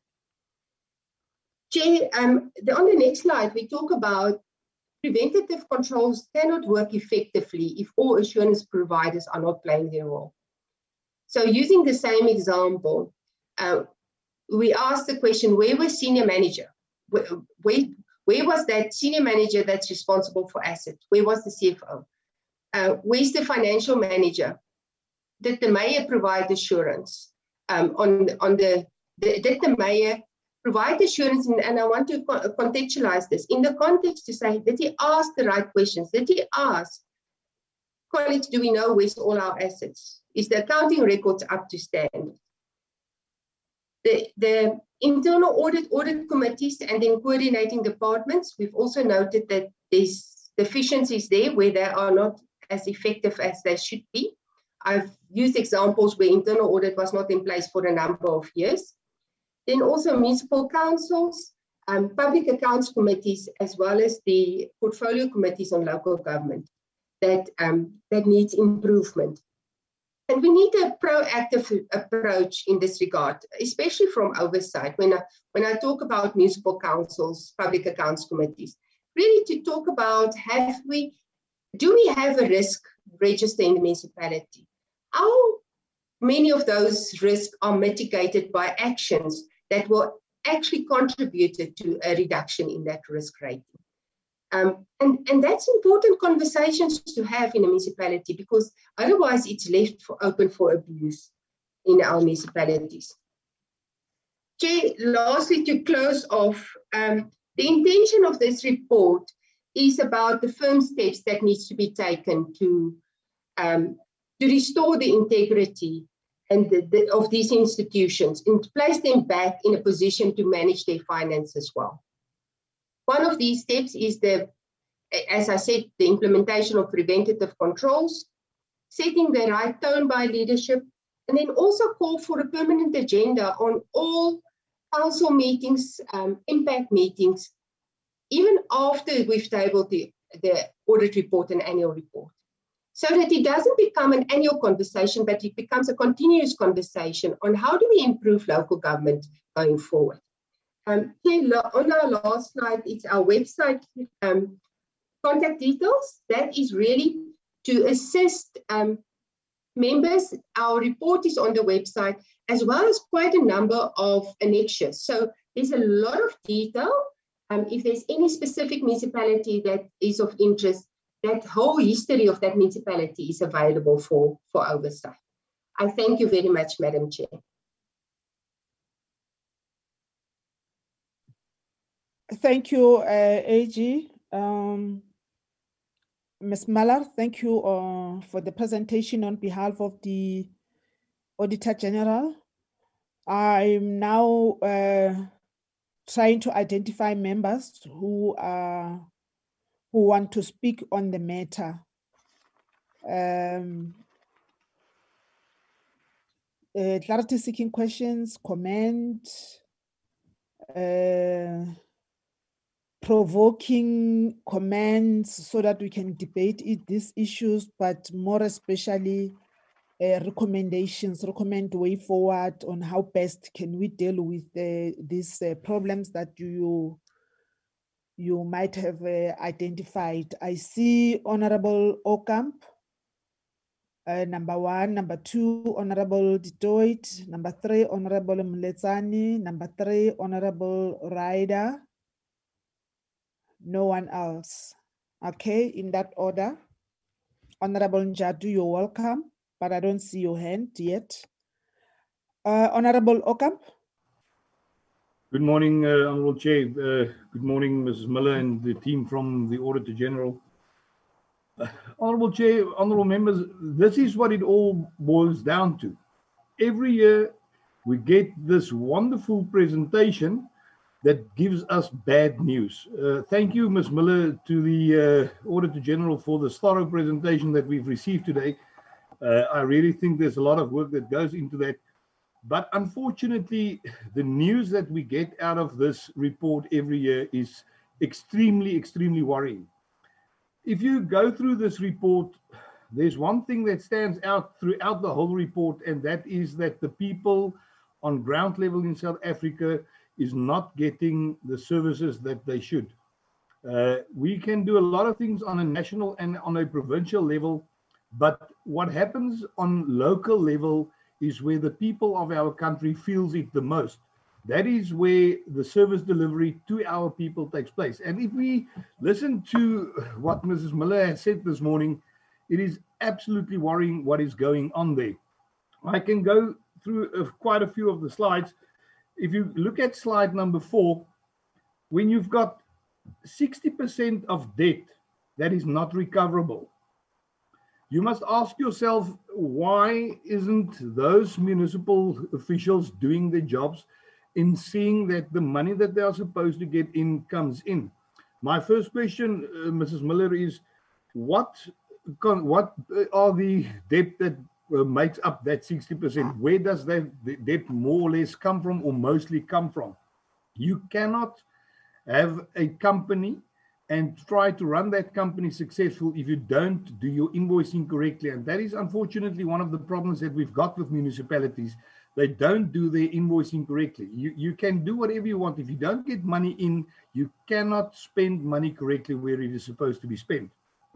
Chair, um, the, on the next slide, we talk about preventative controls cannot work effectively if all assurance providers are not playing their role. So using the same example, uh, we asked the question, where was senior manager? Where, where, where was that senior manager that's responsible for assets? Where was the C F O? Uh, where's the financial manager? Did the mayor provide assurance um, on, on the, the, did the mayor provide assurance? And, and I want to co contextualize this in the context to say, did he ask the right questions? Did he ask, colleagues, do we know where's all our assets? Is the accounting records up to standard? The, the internal audit, audit committees and then coordinating departments, we've also noted that there's deficiencies there where they are not as effective as they should be. I've used examples where internal audit was not in place for a number of years. Then also municipal councils, um, public accounts committees, as well as the portfolio committees on local government that, um, that needs improvement. And we need a proactive approach in this regard, especially from oversight. When I, when I talk about municipal councils, public accounts committees, really to talk about, have we, do we have a risk register in the municipality? How many of those risks are mitigated by actions that will actually contribute to a reduction in that risk rating? Um, and, and that's important conversations to have in a municipality, because otherwise it's left for, open for abuse in our municipalities. Chair, lastly, to close off, um, the intention of this report is about the firm steps that needs to be taken to, um, to restore the integrity and the, the, of these institutions and to place them back in a position to manage their finances well. One of these steps is the, as I said, the implementation of preventative controls, setting the right tone by leadership, and then also call for a permanent agenda on all council meetings, um, impact meetings, even after we've tabled the, the audit report and annual report. so that it doesn't become an annual conversation, but it becomes a continuous conversation on how do we improve local government going forward. Um, on our last slide, it's our website um, contact details. That is really to assist um, members. Our report is on the website, as well as quite a number of annexures. So there's a lot of detail. Um, if there's any specific municipality that is of interest, that whole history of that municipality is available for, for oversight. I thank you very much, Madam Chair. Thank you, uh, A G. Um, Miz Muller, thank you uh, for the presentation on behalf of the Auditor General. I'm now uh, trying to identify members who are who want to speak on the matter. Um, uh, clarity seeking questions, comment, uh, provoking comments so that we can debate it, these issues, but more especially uh, recommendations, recommend way forward on how best can we deal with uh, these uh, problems that you you might have uh, identified. I see Honorable Ocamp, uh, number one, number two, Honorable Dedoit, number three, Honorable Mletsani, number three, Honorable Ryder. No one else. Okay, in that order. Honorable Njadu, you're welcome, but I don't see your hand yet. Uh, Honorable Ocamp. Good morning, uh, Honourable Chair. Uh, good morning, Missus Muller and the team from the Auditor General. Uh, Honourable Chair, Honourable Members, this is what it all boils down to. Every year we get this wonderful presentation that gives us bad news. Uh, thank you, Miz Muller, to the uh, Auditor General for this thorough presentation that we've received today. Uh, I really think there's a lot of work that goes into that. But unfortunately, the news that we get out of this report every year is extremely, extremely worrying. If you go through this report, there's one thing that stands out throughout the whole report, and that is that the people on ground level in South Africa is not getting the services that they should. Uh, we can do a lot of things on a national and on a provincial level, but what happens on local level is where the people of our country feels it the most. That is where the service delivery to our people takes place. And if we listen to what Missus Muller has said this morning, it is absolutely worrying what is going on there. I can go through uh, quite a few of the slides. If you look at slide number four, when you've got sixty percent of debt that is not recoverable, you must ask yourself, why isn't those municipal officials doing their jobs in seeing that the money that they are supposed to get in comes in? My first question, uh, Missus Muller, is what, what are the debt that uh, makes up that sixty percent? Where does that debt more or less come from, or mostly come from? You cannot have a company and try to run that company successful if you don't do your invoicing correctly. And that is unfortunately one of the problems that we've got with municipalities. They don't do their invoicing correctly. You, you can do whatever you want. If you don't get money in, you cannot spend money correctly where it is supposed to be spent.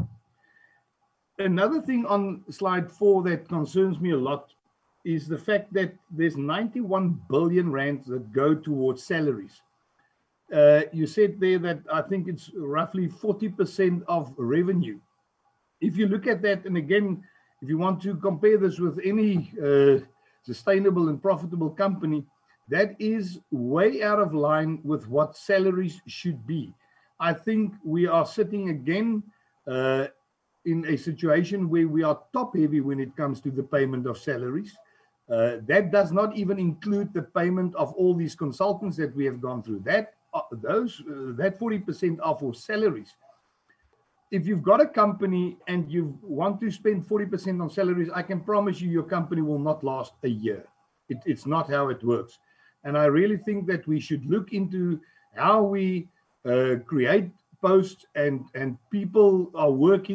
Another thing on slide four that concerns me a lot is the fact that there's ninety-one billion rands that go towards salaries. Uh, you said there that I think it's roughly forty percent of revenue. If you look at that, and again, if you want to compare this with any uh, sustainable and profitable company, that is way out of line with what salaries should be. I think we are sitting again uh, in a situation where we are top heavy when it comes to the payment of salaries. Uh, that does not even include the payment of all these consultants that we have gone through. That Uh, those uh, that forty percent are for salaries. If you've got a company and you want to spend forty percent on salaries, I can promise you your company will not last a year. It, it's not how it works. And I really think that we should look into how we uh, create posts and, and people are working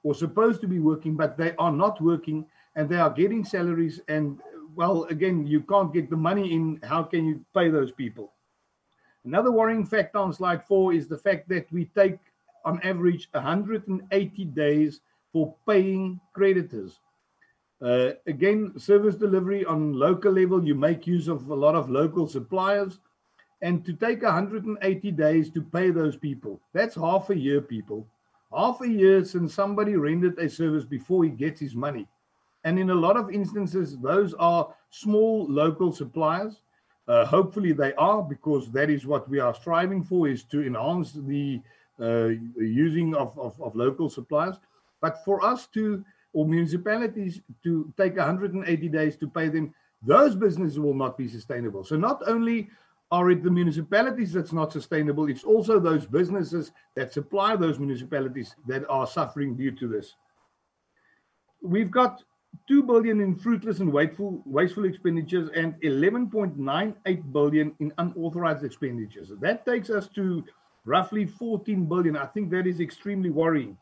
or supposed to be working, but they are not working and they are getting salaries. And well, again, you can't get the money in. How can you pay those people? Another worrying factor on slide four is the fact that we take on average one hundred eighty days for paying creditors. Uh, again, service delivery on local level, you make use of a lot of local suppliers. And to take one hundred eighty days to pay those people, that's half a year, people. Half a year since somebody rendered a service before he gets his money. And in a lot of instances, those are small local suppliers. Uh, hopefully they are, because that is what we are striving for, is to enhance the uh, using of, of, of local suppliers. But for us to, or municipalities to take one hundred eighty days to pay them, those businesses will not be sustainable. So not only are it the municipalities that's not sustainable, it's also those businesses that supply those municipalities that are suffering due to this. We've got two billion in fruitless and wasteful, wasteful expenditures and eleven point nine eight billion in unauthorized expenditures. That takes us to roughly fourteen billion. I think that is extremely worrying.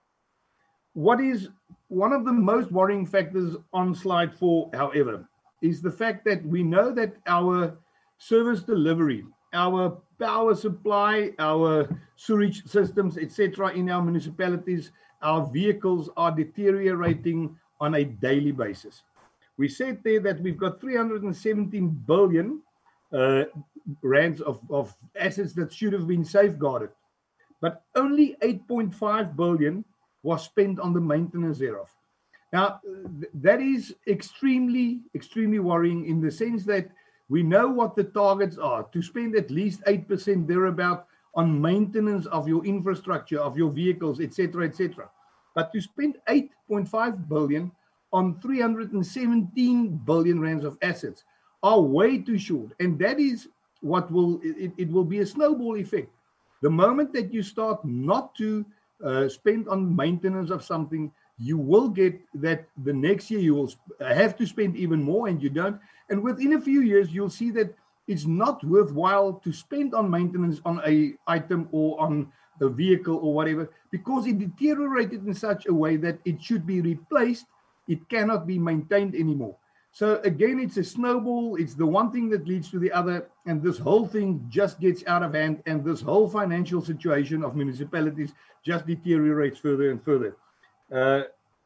What is one of the most worrying factors on slide four, however, is the fact that we know that our service delivery, our power supply, our sewage systems, et cetera, in our municipalities, our vehicles are deteriorating on a daily basis. We said there that we've got three hundred seventeen billion uh, rands of, of assets that should have been safeguarded, but only eight point five billion was spent on the maintenance thereof. Now, th that is extremely, extremely worrying in the sense that we know what the targets are, to spend at least eight percent thereabout on maintenance of your infrastructure, of your vehicles, et cetera, et cetera. But to spend eight point five billion on three hundred seventeen billion rands of assets are way too short. And that is what will, it, it will be a snowball effect. The moment that you start not to uh, spend on maintenance of something, you will get that the next year you will have to spend even more, and you don't. And within a few years, you'll see that it's not worthwhile to spend on maintenance on a item or on a vehicle or whatever, because it deteriorated in such a way that it should be replaced. It cannot be maintained anymore. So again, it's a snowball. It's the one thing that leads to the other. And this whole thing just gets out of hand. And this whole financial situation of municipalities just deteriorates further and further. Uh,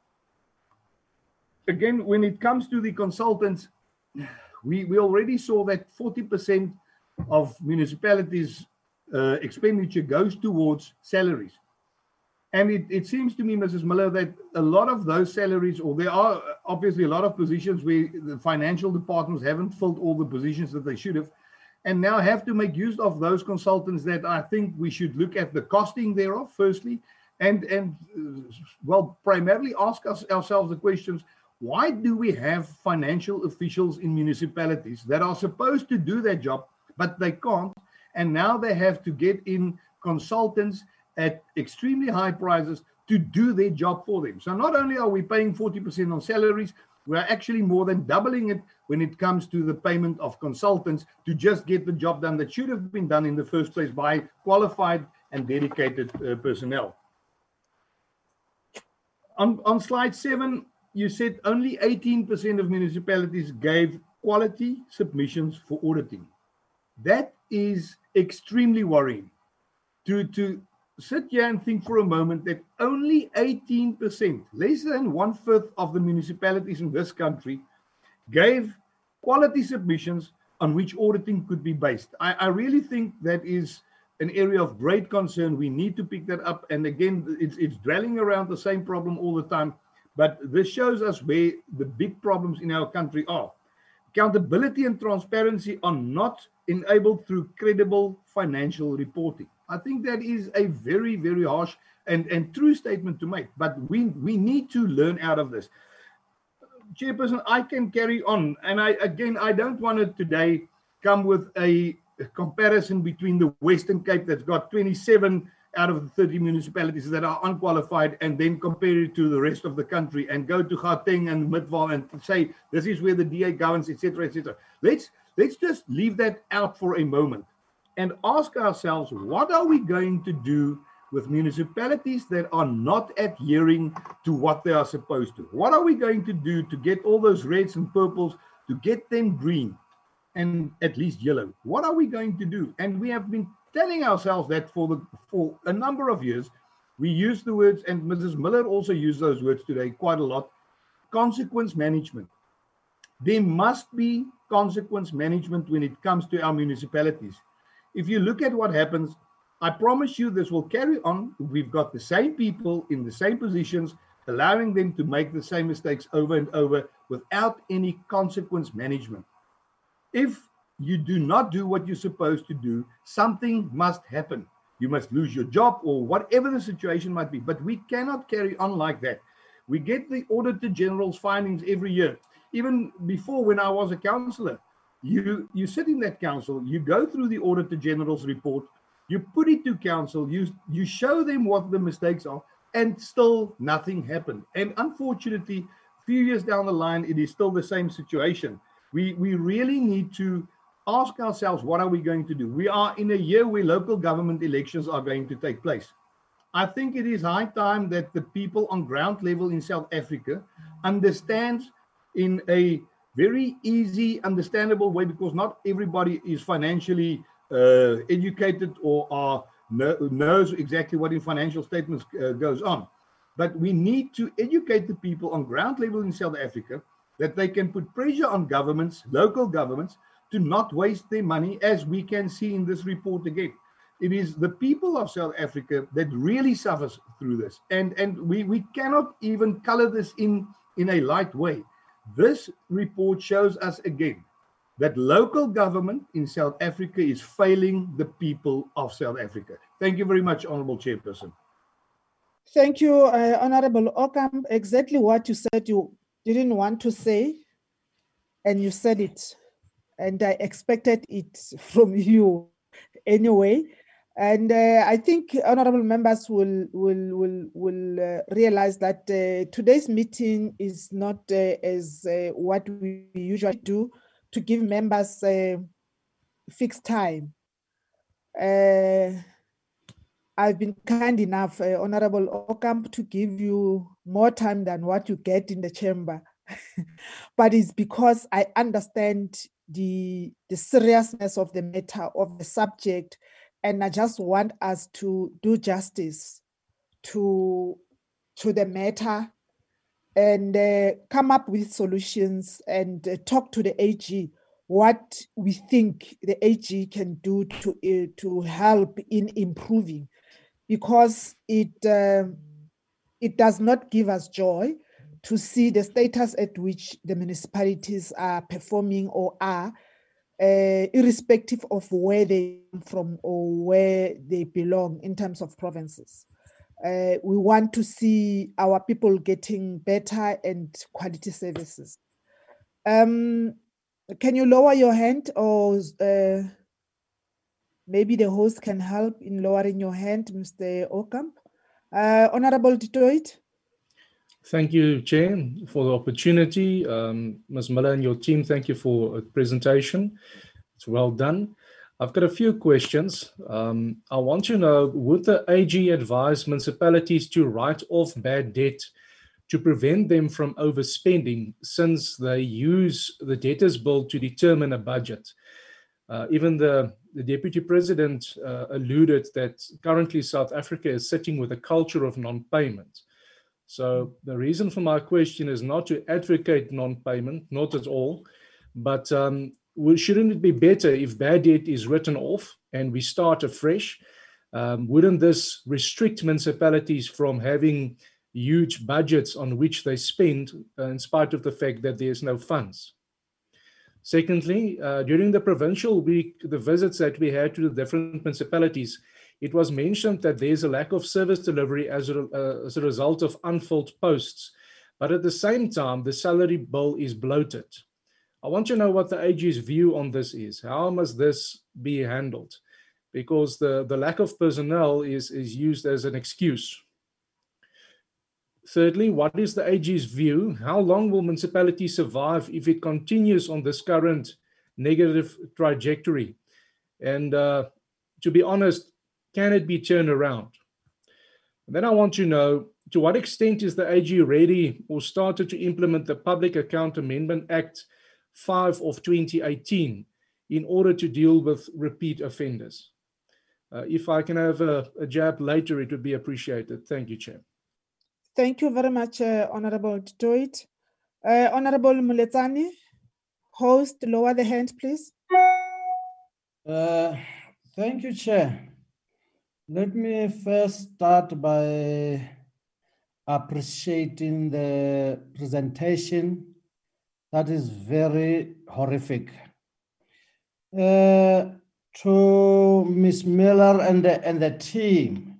again, when it comes to the consultants, we, we already saw that forty percent of municipalities' uh, expenditure goes towards salaries. And it, it seems to me, Missus Miller, that a lot of those salaries, or there are obviously a lot of positions where the financial departments haven't filled all the positions that they should have, and now have to make use of those consultants. That I think we should look at the costing thereof, firstly, and, and uh, well, primarily ask us, ourselves the questions, why do we have financial officials in municipalities that are supposed to do their job, but they can't, and now they have to get in consultants at extremely high prices to do their job for them. So not only are we paying forty percent on salaries, we're actually more than doubling it when it comes to the payment of consultants to just get the job done that should have been done in the first place by qualified and dedicated uh, personnel. On, on slide seven, you said only eighteen percent of municipalities gave quality submissions for auditing. That is extremely worrying. To, to sit here and think for a moment that only eighteen percent, less than one fifth of the municipalities in this country, gave quality submissions on which auditing could be based. I, I really think that is an area of great concern. We need to pick that up. And again, it's, it's dwelling around the same problem all the time. But this shows us where the big problems in our country are. Accountability and transparency are not enabled through credible financial reporting. I think that is a very, very harsh and, and true statement to make. But we, we need to learn out of this. Chairperson, I can carry on. And I again, I don't want to today come with a comparison between the Western Cape that's got twenty-seven out of the thirty municipalities that are unqualified, and then compare it to the rest of the country, and go to Gauteng and Midvaal and say, this is where the D A governs, et cetera, et cetera. Let's, let's just leave that out for a moment and ask ourselves, what are we going to do with municipalities that are not adhering to what they are supposed to. What are we going to do to get all those reds and purples, to get them green and at least yellow? What are we going to do? And we have been telling ourselves that for the for a number of years. We use the words, and Missus Miller also used those words today quite a lot, consequence management. There must be consequence management when it comes to our municipalities. If you look at what happens, I promise you this will carry on. We've got the same people in the same positions, allowing them to make the same mistakes over and over without any consequence management. If you do not do what you're supposed to do, something must happen. You must lose your job or whatever the situation might be. But we cannot carry on like that. We get the Auditor General's findings every year. Even before, when I was a councillor, you, you sit in that council, you go through the Auditor General's report, you put it to council, you, you show them what the mistakes are, and still nothing happened. And unfortunately, a few years down the line, it is still the same situation. We, we really need to ask ourselves, what are we going to do? We are in a year where local government elections are going to take place. I think it is high time that the people on ground level in South Africa understands in a very easy, understandable way, because not everybody is financially uh, educated or are, know, knows exactly what in financial statements uh, goes on. But we need to educate the people on ground level in South Africa that they can put pressure on governments, local governments, to not waste their money, as we can see in this report again. It is the people of South Africa that really suffers through this. And, and we, we cannot even color this in, in a light way. This report shows us again that local government in South Africa is failing the people of South Africa. Thank you very much, Honourable Chairperson. Thank you, uh, Honourable Ocamp. Exactly what you said you didn't want to say, and you said it. And I expected it from you anyway. And uh, I think honourable members will will will will uh, realize that uh, today's meeting is not uh, as uh, what we usually do, to give members uh, fixed time. Uh, I've been kind enough, uh, Honourable Ocamp, to give you more time than what you get in the chamber. But it's because I understand the, the seriousness of the matter, of the subject, and I just want us to do justice to, to the matter and uh, come up with solutions and uh, talk to the A G what we think the A G can do to, uh, to help in improving, because it, uh, it does not give us joy to see the status at which the municipalities are performing or are, uh, irrespective of where they come from or where they belong in terms of provinces. Uh, we want to see our people getting better and quality services. Um, can you lower your hand, or uh, maybe the host can help in lowering your hand, Mister Ocamp? Uh, Honorable Du Toit. Thank you, Chair, for the opportunity. Um, Miz Miller and your team, thank you for a presentation. It's well done. I've got a few questions. Um, I want to know, would the A G advise municipalities to write off bad debt to prevent them from overspending, since they use the debtors bill to determine a budget? Uh, even the, the Deputy President uh, alluded that currently South Africa is sitting with a culture of non-payment. So the reason for my question is not to advocate non-payment, not at all, but um, shouldn't it be better if bad debt is written off and we start afresh? Um, wouldn't this restrict municipalities from having huge budgets on which they spend uh, in spite of the fact that there's no funds? Secondly, uh, during the provincial week, the visits that we had to the different municipalities, it was mentioned that there's a lack of service delivery as a, uh, as a result of unfilled posts. But at the same time, the salary bill is bloated. I want to know what the A G's view on this is. How must this be handled? Because the, the lack of personnel is, is used as an excuse. Thirdly, what is the A G's view? How long will municipalities survive if it continues on this current negative trajectory? And uh, to be honest, can it be turned around? Then I want to know, to what extent is the A G ready or started to implement the Public Account Amendment Act five of twenty eighteen in order to deal with repeat offenders? Uh, if I can have a, a jab later, it would be appreciated. Thank you, Chair. Thank you very much, uh, Honorable Toit. Uh, Honorable Muletsani, host, lower the hand, please. Uh, thank you, Chair. Let me first start by appreciating the presentation. That is very horrific. Uh, to Miz Miller and the, and the team,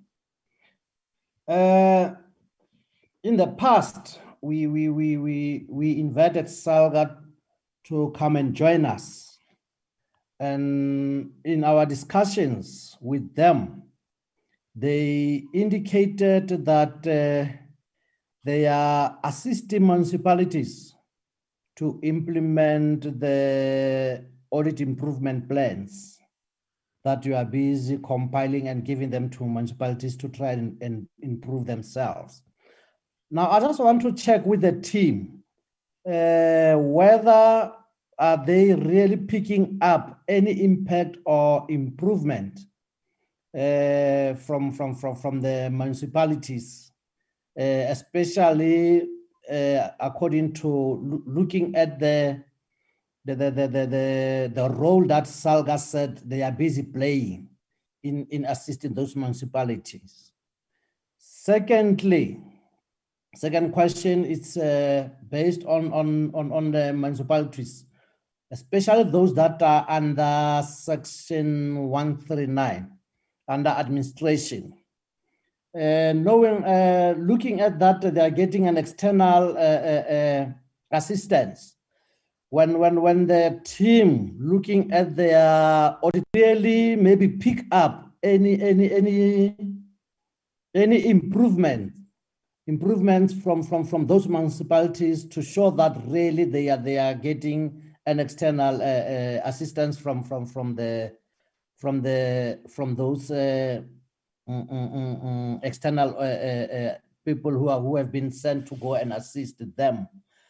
uh, in the past, we, we, we, we, we invited SALGA to come and join us. And in our discussions with them, they indicated that uh, they are assisting municipalities to implement the audit improvement plans that you are busy compiling and giving them to municipalities to try and, and improve themselves. Now, I just want to check with the team uh, whether are they really picking up any impact or improvement uh, from, from, from, from the municipalities, uh, especially uh, according to lo looking at the The, the, the, the, the, the role that SALGA said they are busy playing in, in assisting those municipalities. Secondly, second question is uh, based on, on, on, on the municipalities, especially those that are under section one thirty-nine, under administration. Uh, knowing, uh, looking at that, they are getting an external uh, uh, uh, assistance. When, when, when the team looking at their audit really maybe pick up any, any, any, any improvement, improvements from, from, from those municipalities to show that really they are, they are getting an external uh, uh, assistance from, from, from, the, from, the, from those uh, mm, mm, mm, mm, external uh, uh, uh, people who, are, who have been sent to go and assist them.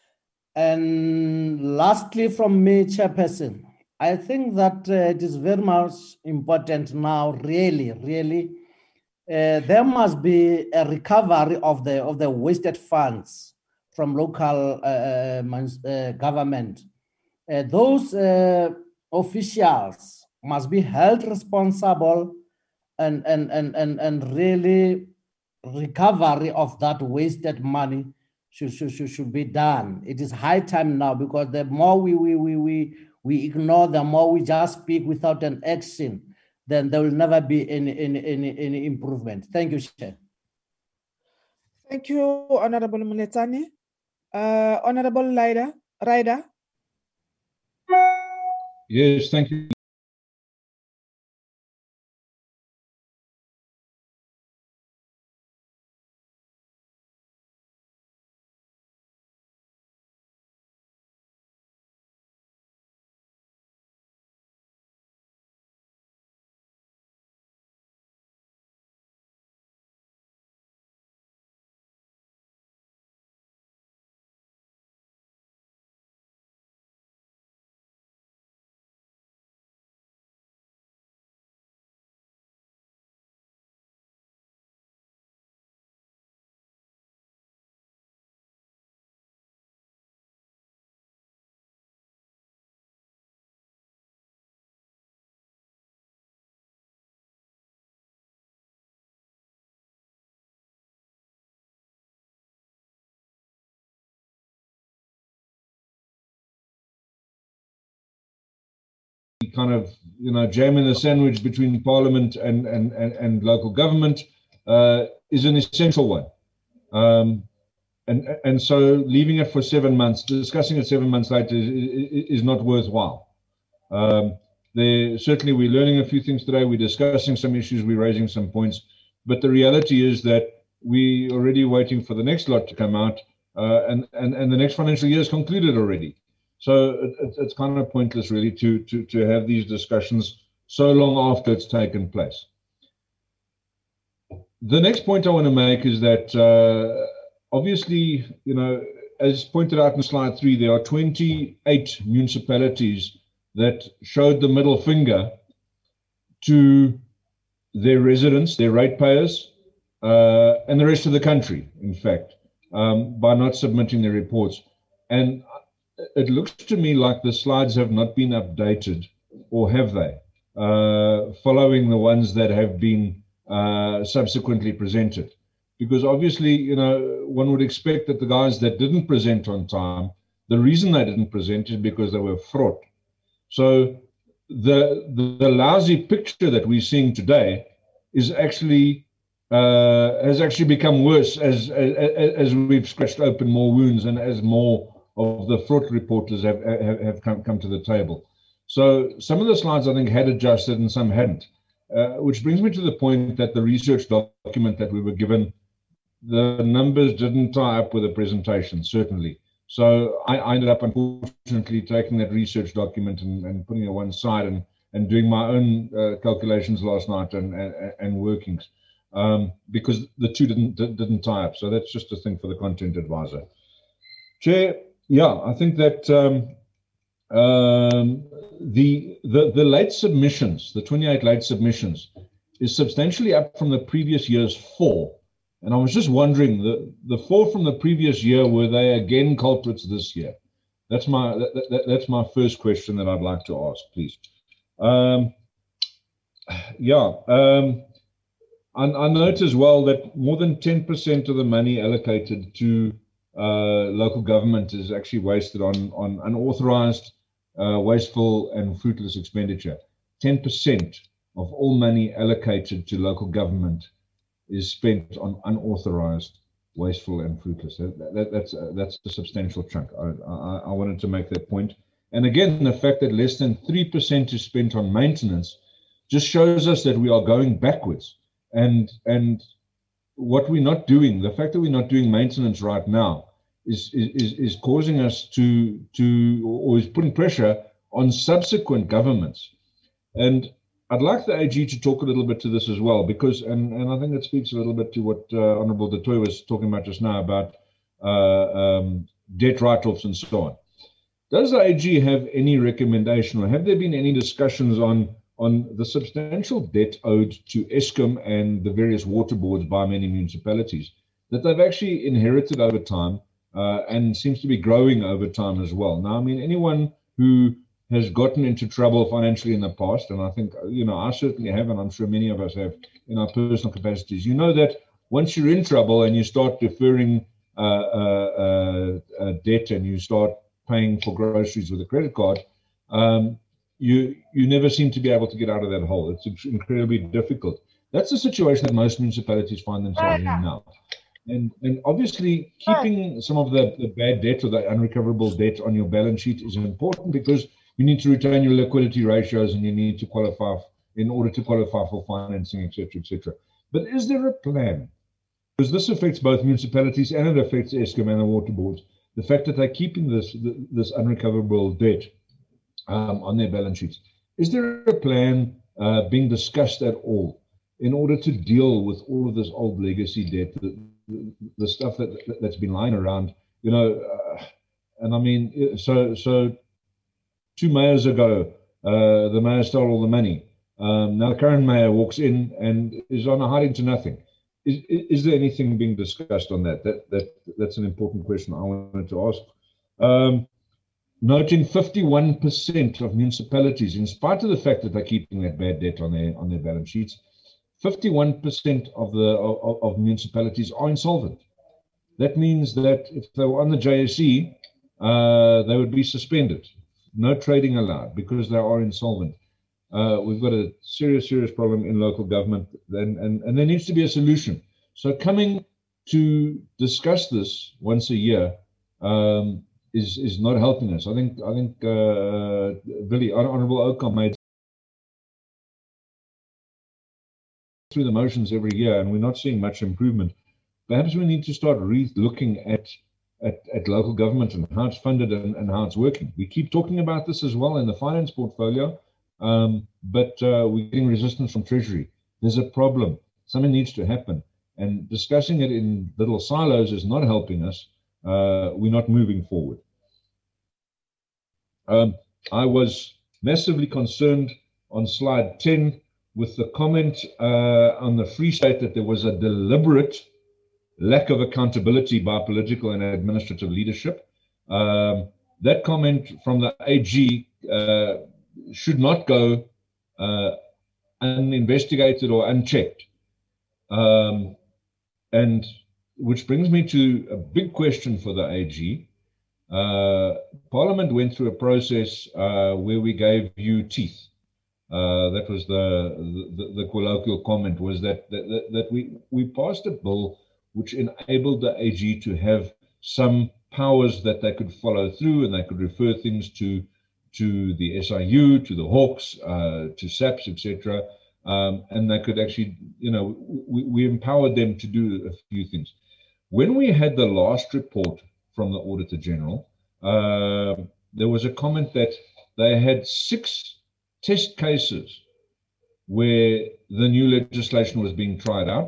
And lastly, from me, Chairperson, I think that uh, it is very much important now, really, really, uh, there must be a recovery of the, of the wasted funds from local uh, uh, government. Uh, those uh, officials must be held responsible and, and, and, and, and really recovery of that wasted money Should, should, should, should be done. It is high time now, because the more we, we, we, we, we ignore, the more we just speak without an action, then there will never be any, any, any, any improvement. Thank you, Chair. Thank you, Honorable Muletsani. Uh, Honorable Ryder. Ryder. Yes, thank you. Kind of, you know, jamming the sandwich between Parliament and and and, and local government uh, is an essential one, um, and and so leaving it for seven months, discussing it seven months later is, is not worthwhile. Um, there certainly we're learning a few things today. We're discussing some issues. We're raising some points, but the reality is that we already waiting for the next lot to come out, uh, and and and the next financial year is concluded already. So it, it's kind of pointless, really, to, to, to have these discussions so long after it's taken place. the next point I want to make is that uh, obviously, you know, as pointed out in slide three, there are twenty-eight municipalities that showed the middle finger to their residents, their ratepayers, uh, and the rest of the country, in fact, um, by not submitting their reports. And it looks to me like the slides have not been updated, or have they, uh, following the ones that have been uh, subsequently presented. Because obviously, you know, one would expect that the guys that didn't present on time, the reason they didn't present is because they were fraught. So the, the, the lousy picture that we're seeing today is actually, uh, has actually become worse as, as, as we've scratched open more wounds and as more of the fraud reporters have, have, have come, come to the table. So some of the slides I think had adjusted and some hadn't, uh, which brings me to the point that the research document that we were given, the numbers didn't tie up with the presentation, certainly. So I, I ended up, unfortunately, taking that research document and, and putting it on one side and, and doing my own uh, calculations last night and, and, and workings, um, because the two didn't didn't tie up. So that's just a thing for the content advisor. Chair, yeah, I think that um, um, the, the, the late submissions, the twenty-eight late submissions, is substantially up from the previous year's four. And I was just wondering, the, the four from the previous year, were they again culprits this year? That's my that, that, that's my first question that I'd like to ask, please. Um, yeah, um, I, I note as well that more than ten percent of the money allocated to uh, local government is actually wasted on, on unauthorized, uh, wasteful and fruitless expenditure. ten percent of all money allocated to local government is spent on unauthorized, wasteful, and fruitless. That, that, that's uh, that's a substantial chunk. I, I, I wanted to make that point. And again, the fact that less than three percent is spent on maintenance just shows us that we are going backwards. And and what we're not doing, the fact that we're not doing maintenance right now, is is is causing us to to or is putting pressure on subsequent governments. And I'd like the A G to talk a little bit to this as well, because, and, and I think it speaks a little bit to what uh, Honourable Du Toit was talking about just now about uh, um, debt write-offs and so on. Does the A G have any recommendation, or have there been any discussions on, on the substantial debt owed to Eskom and the various water boards by many municipalities that they've actually inherited over time uh, and seems to be growing over time as well? Now, I mean, anyone who has gotten into trouble financially in the past, and I think, you know, I certainly have, and I'm sure many of us have in our personal capacities, you know that once you're in trouble and you start deferring uh, uh, uh, debt and you start paying for groceries with a credit card, um, you you never seem to be able to get out of that hole. It's incredibly difficult. That's the situation that most municipalities find themselves in now. And, and obviously, keeping some of the, the bad debt or the unrecoverable debt on your balance sheet is important, because you need to retain your liquidity ratios and you need to qualify in order to qualify for financing, et cetera, et cetera. But is there a plan? Because this affects both municipalities and it affects Eskom and the water boards. The fact that they're keeping this this unrecoverable debt um, on their balance sheets. Is there a plan uh, being discussed at all in order to deal with all of this old legacy debt, the, the, the stuff that, that's been lying around, you know? Uh, and I mean, so so. Two mayors ago, uh, the mayor stole all the money. Um, now the current mayor walks in and is on a hiding to nothing. Is, is there anything being discussed on that? That that that's an important question I wanted to ask. Um, noting fifty-one percent of municipalities, in spite of the fact that they're keeping that bad debt on their on their balance sheets, fifty-one percent of the of, of municipalities are insolvent. That means that if they were on the J S E, uh, they would be suspended. No trading allowed because they are insolvent. Uh, we've got a serious, serious problem in local government, and, and, and there needs to be a solution. So coming to discuss this once a year um, is is not helping us. I think I think uh, Billy, Honourable Oukamp made through the motions every year, and we're not seeing much improvement. Perhaps we need to start re-looking at At, at local government and how it's funded and, and how it's working. We keep talking about this as well in the finance portfolio, um, but uh, we're getting resistance from Treasury. There's a problem. Something needs to happen. and discussing it in little silos is not helping us. Uh, we're not moving forward. Um, I was massively concerned on slide ten with the comment uh, on the Free State that there was a deliberate lack of accountability by political and administrative leadership. Um, that comment from the A G uh, should not go uh, uninvestigated or unchecked. Um, and which brings me to a big question for the A G. Uh, Parliament went through a process uh, where we gave you teeth. Uh, that was the, the, the colloquial comment, was that, that, that we, we passed a bill which enabled the A G to have some powers that they could follow through, and they could refer things to, to the S I U, to the Hawks, uh, to SAPS, et cetera. Um, and they could actually, you know, we, we empowered them to do a few things. When we had the last report from the Auditor General, uh, there was a comment that they had six test cases where the new legislation was being tried out,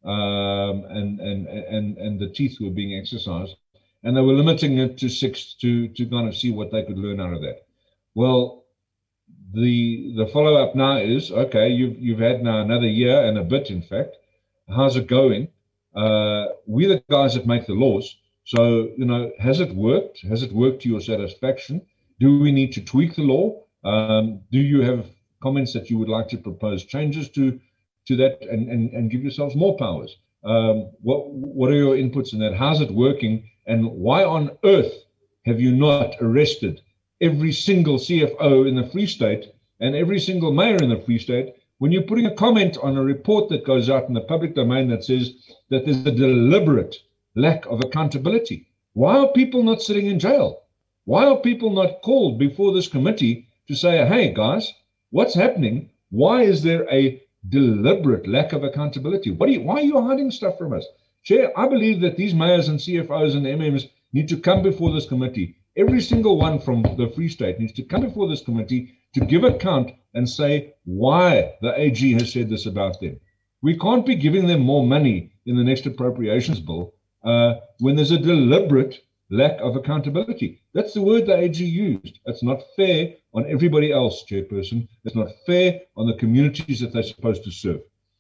um, and, and, and, and the teeth were being exercised, and they were limiting it to six to, to kind of see what they could learn out of that. Well, the the follow-up now is, okay, you've, you've had now another year and a bit, in fact. How's it going? Uh, we're the guys that make the laws. So, you know, has it worked? Has it worked to your satisfaction? Do we need to tweak the law? Um, do you have comments that you would like to propose changes to to that, and, and, and give yourselves more powers? Um, what, what are your inputs in that? How's it working? And why on earth have you not arrested every single C F O in the Free State and every single mayor in the Free State when you're putting a comment on a report that goes out in the public domain that says that there's a deliberate lack of accountability? Why are people not sitting in jail? Why are people not called before this committee to say, hey, guys, what's happening? Why is there a deliberate lack of accountability? What are you, why are you hiding stuff from us? Chair, I believe that these mayors and C F Os and M Ms need to come before this committee. Every single one from the Free State needs to come before this committee to give account and say why the A G has said this about them. We can't be giving them more money in the next appropriations bill uh, when there's a deliberate lack of accountability. That's the word the A G used. It's not fair on everybody else, Chairperson. It's not fair on the communities that they're supposed to serve.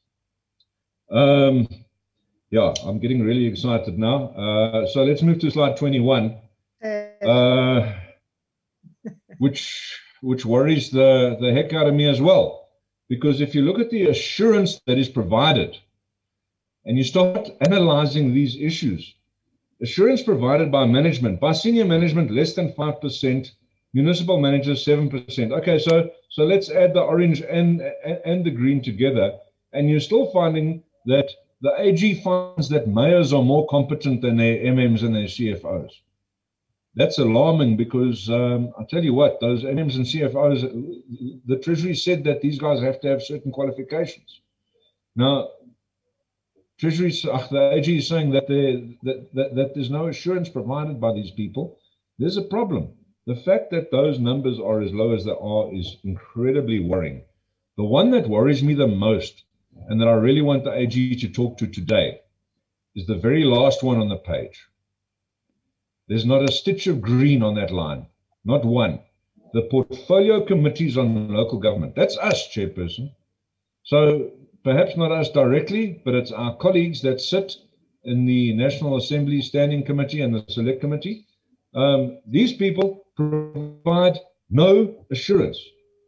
Um, yeah, I'm getting really excited now. Uh, so let's move to slide twenty-one, uh, which which worries the, the heck out of me as well. Because if you look at the assurance that is provided and you start analyzing these issues, assurance provided by management, by senior management, less than five percent, municipal managers, seven percent. Okay, so so let's add the orange and, and, and the green together, and you're still finding that the A G finds that mayors are more competent than their M Ms and their C F Os. That's alarming because um, I'll tell you what, those M Ms and C F Os, the Treasury said that these guys have to have certain qualifications. Now, Treasury, the A G is saying that, that, that, that there's no assurance provided by these people. There's a problem. The fact that those numbers are as low as they are is incredibly worrying. The one that worries me the most, and that I really want the A G to talk to today, is the very last one on the page. There's not a stitch of green on that line, not one. The portfolio committees on local government, that's us, Chairperson. So perhaps not us directly, but it's our colleagues that sit in the National Assembly Standing Committee and the Select Committee. Um, these people provide no assurance.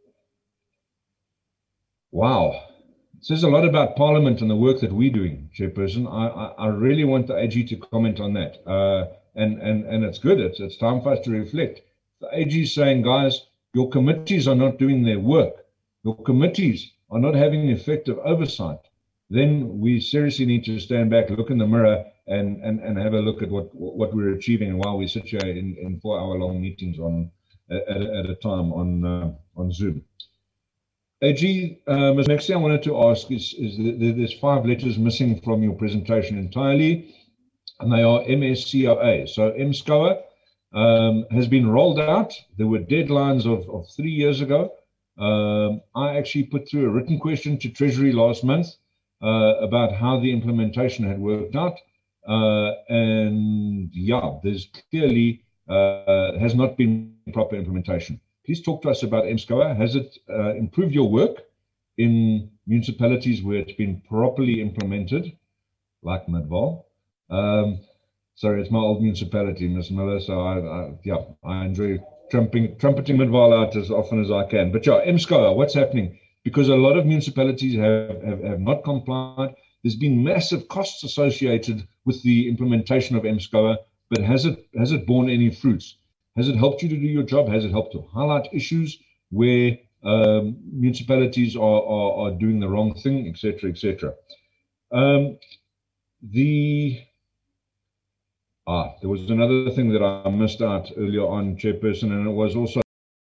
Wow. It says a lot about Parliament and the work that we're doing, Chairperson. I, I, I really want the A G to comment on that. Uh, and, and, and it's good. It's, it's time for us to reflect. The A G is saying, guys, your committees are not doing their work. Your committees are not having effective oversight. Then we seriously need to stand back, look in the mirror, and, and, and have a look at what, what we're achieving and while we sit here in, in four-hour-long meetings on at, at a time on, uh, on Zoom. A G, uh, Miz Nexie, I wanted to ask, is, is that there's five letters missing from your presentation entirely, and they are M S C O A. So M S C O A um, has been rolled out. There were deadlines of, of three years ago. Um, I actually put through a written question to Treasury last month, uh, about how the implementation had worked out. Uh, and yeah, there's clearly uh, has not been proper implementation. Please talk to us about M SCOA. Has it uh, improved your work in municipalities where it's been properly implemented, like Midvaal? Um, sorry, it's my old municipality, Miz Miller, so I, I, yeah, I enjoy trumping, trumpeting Midvaal out as often as I can. But yeah, M SCOA, what's happening? Because a lot of municipalities have, have, have not complied. There's been massive costs associated with the implementation of M SCOA, but has it, has it borne any fruits? Has it helped you to do your job? Has it helped to highlight issues where um, municipalities are, are, are doing the wrong thing, et cetera, et cetera? Um, the, ah, there was another thing that I missed out earlier on, Chairperson, and it was also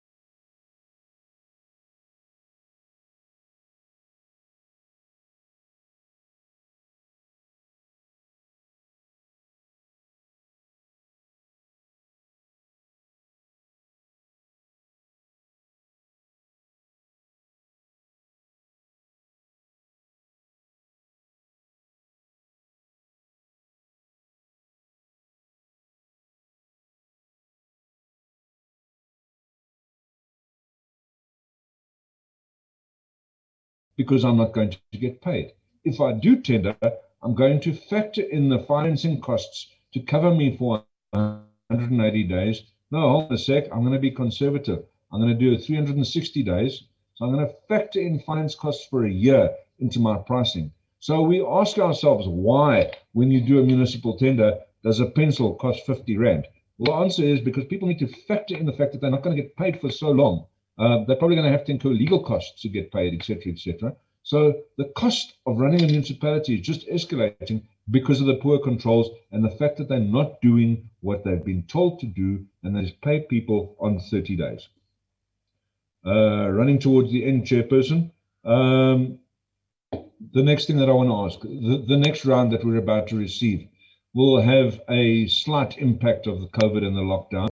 because I'm not going to get paid. If I do tender, I'm going to factor in the financing costs to cover me for one hundred eighty days. No, hold a sec, I'm going to be conservative. I'm going to do it three hundred sixty days. So I'm going to factor in finance costs for a year into my pricing. So we ask ourselves why, when you do a municipal tender, does a pencil cost fifty rand? Well, the answer is because people need to factor in the fact that they're not going to get paid for so long. Uh, they're probably going to have to incur legal costs to get paid, et cetera, et cetera. So the cost of running a municipality is just escalating because of the poor controls and the fact that they're not doing what they've been told to do, and that is pay people on thirty days. Uh, running towards the end, Chairperson. Um, the next thing that I want to ask, the, the next round that we're about to receive will have a slight impact of the COVID and the lockdown.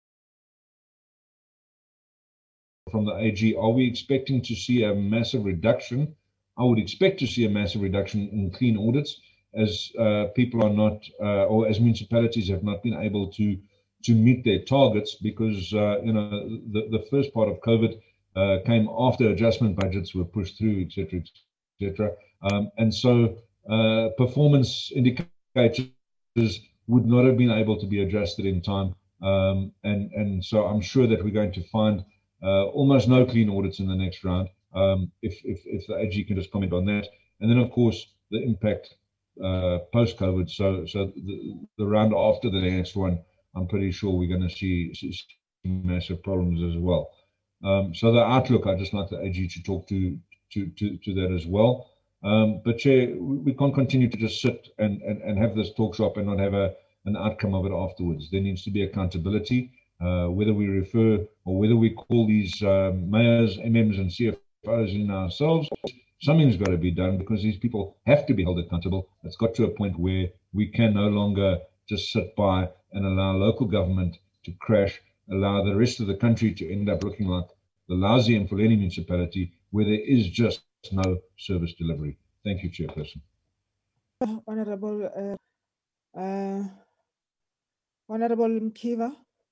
From the A G, are we expecting to see a massive reduction? I would expect to see a massive reduction in clean audits as uh, people are not, uh, or as municipalities have not been able to to meet their targets because uh, you know the, the first part of COVID uh, came after adjustment budgets were pushed through, et cetera, et cetera. Um, and so uh, performance indicators would not have been able to be adjusted in time. Um, and, and so I'm sure that we're going to find Uh, almost no clean audits in the next round, um, if, if, if the A G can just comment on that. And then, of course, the impact uh, post-COVID. So so the, the round after the next one, I'm pretty sure we're going to see, see massive problems as well. Um, so the outlook, I'd just like the A G to talk to, to, to, to that as well. Um, but, Chair, we can't continue to just sit and, and, and have this talk shop and not have a, an outcome of it afterwards. There needs to be accountability. Uh, whether we refer or whether we call these uh, mayors, M Ms and C F Os in ourselves, something's got to be done because these people have to be held accountable. It's got to a point where we can no longer just sit by and allow local government to crash, allow the rest of the country to end up looking like the lousy Mfuleni municipality where there is just no service delivery. Thank you, Chairperson. Honorable, uh, uh, Honorable Mkiva.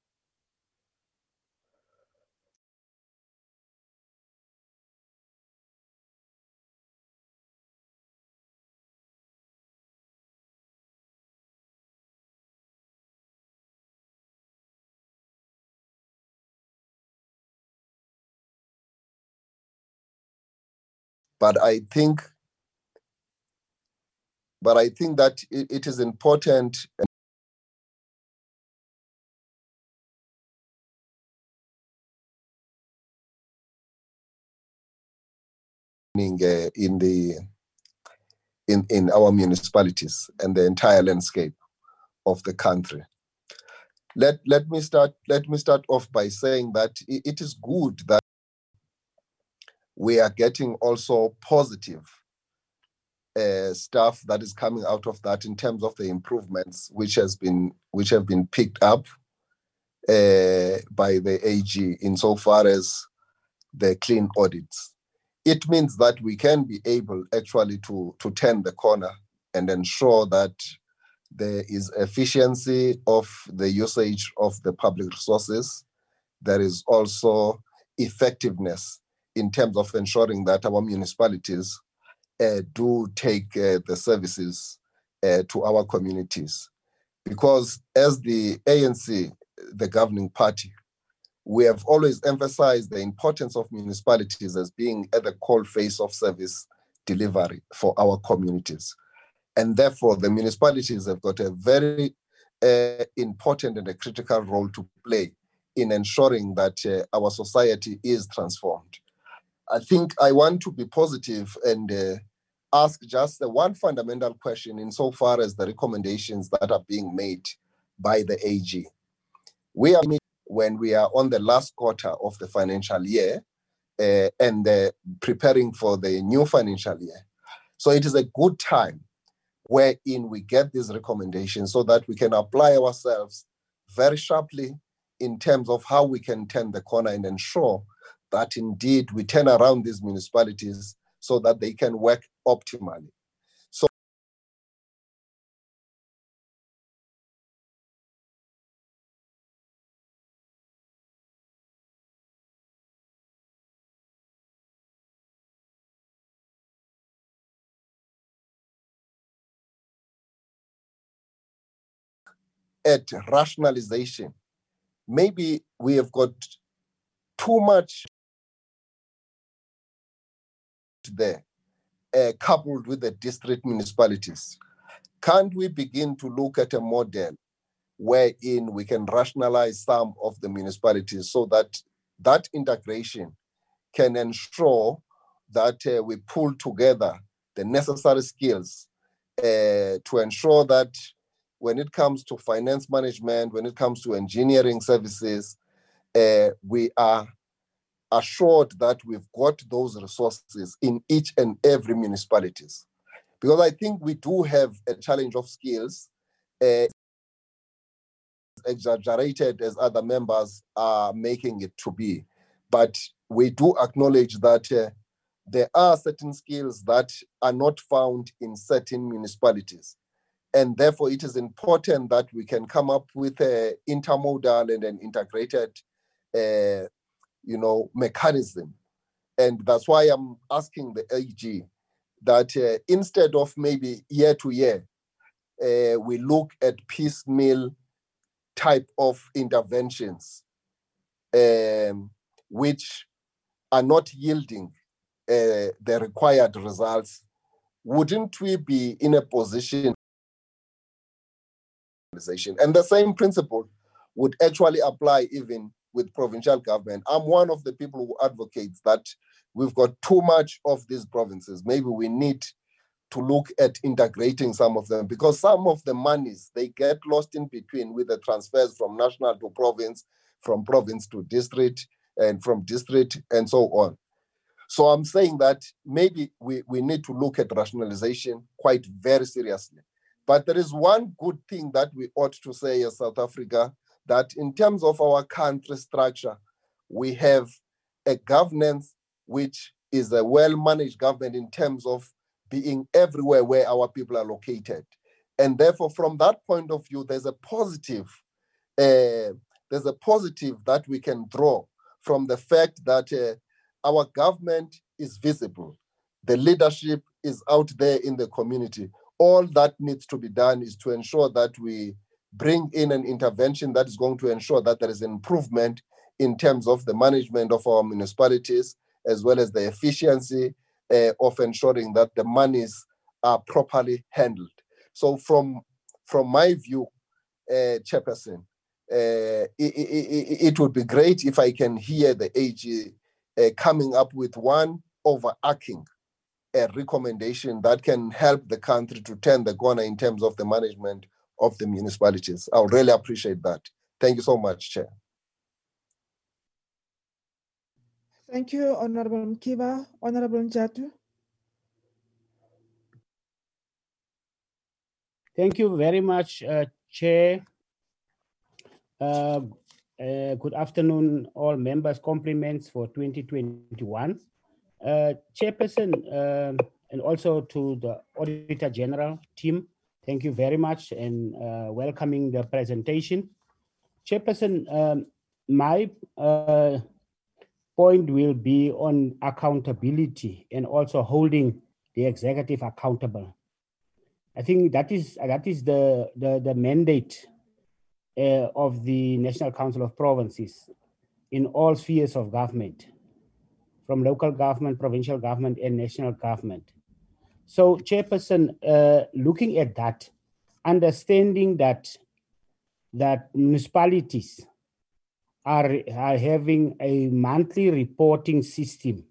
But I think, but I think that it, it is important. In the in in our municipalities and the entire landscape of the country. Let let me start. Let me start off by saying that it is good that we are getting also positive uh, stuff that is coming out of that in terms of the improvements which has been which have been picked up uh, by the A G insofar as the clean audits. it means that we can be able actually to, to turn the corner and ensure that there is efficiency of the usage of the public resources. There is also effectiveness in terms of ensuring that our municipalities uh, do take uh, the services uh, to our communities. Because as the A N C, the governing party, we have always emphasized the importance of municipalities as being at the coalface of service delivery for our communities. And therefore, the municipalities have got a very uh, important and a critical role to play in ensuring that uh, our society is transformed. I think I want to be positive and uh, ask just the one fundamental question insofar as the recommendations that are being made by the A G. We are when we are on the last quarter of the financial year uh, and uh, preparing for the new financial year. So it is a good time wherein we get these recommendations so that we can apply ourselves very sharply in terms of how we can turn the corner and ensure that indeed we turn around these municipalities so that they can work optimally. So at rationalization, maybe we have got too much there, uh, coupled with the district municipalities. Can't we begin to look at a model wherein we can rationalize some of the municipalities so that that integration can ensure that uh, we pull together the necessary skills uh, to ensure that when it comes to finance management, when it comes to engineering services, uh, we are assured that we've got those resources in each and every municipalities. Because I think we do have a challenge of skills, uh, exaggerated as other members are making it to be. But we do acknowledge that uh, there are certain skills that are not found in certain municipalities. And therefore, it is important that we can come up with an intermodal and an integrated uh, you know, mechanism. And that's why I'm asking the A G that uh, instead of maybe year to year, uh, we look at piecemeal type of interventions um, which are not yielding uh, the required results. Wouldn't we be in a position? And the same principle would actually apply even with provincial government. I'm one of the people who advocates that we've got too much of these provinces. Maybe we need to look at integrating some of them because some of the monies, they get lost in between with the transfers from national to province, from province to district, and from district, and so on. So I'm saying that maybe we, we need to look at rationalization quite very seriously. But there is one good thing that we ought to say as South Africa, that in terms of our country structure, we have a governance which is a well-managed government in terms of being everywhere where our people are located. And therefore, from that point of view, there's a positive, uh, there's a positive that we can draw from the fact that uh, our government is visible. The leadership is out there in the community. All that needs to be done is to ensure that we bring in an intervention that is going to ensure that there is an improvement in terms of the management of our municipalities, as well as the efficiency uh, of ensuring that the monies are properly handled. So from, from my view, uh, Chairperson, uh, it, it, it would be great if I can hear the A G uh, coming up with one overarching a recommendation that can help the country to turn the corner in terms of the management of the municipalities. I would really appreciate that. Thank you so much, Chair. Thank you, Honorable Mkiva. Honorable Njatu. Thank you very much, uh, Chair. Uh, uh, good afternoon, all members. Compliments for twenty twenty-one. Uh, Chairperson, um, and also to the Auditor General team, thank you very much and uh, welcoming the presentation. Chairperson, um, my uh, point will be on accountability and also holding the executive accountable. I think that is that is the the, the mandate uh, of the National Council of Provinces in all spheres of government, from local government, provincial government, and national government. So, Chairperson, uh, looking at that, understanding that that municipalities are, are having a monthly reporting system,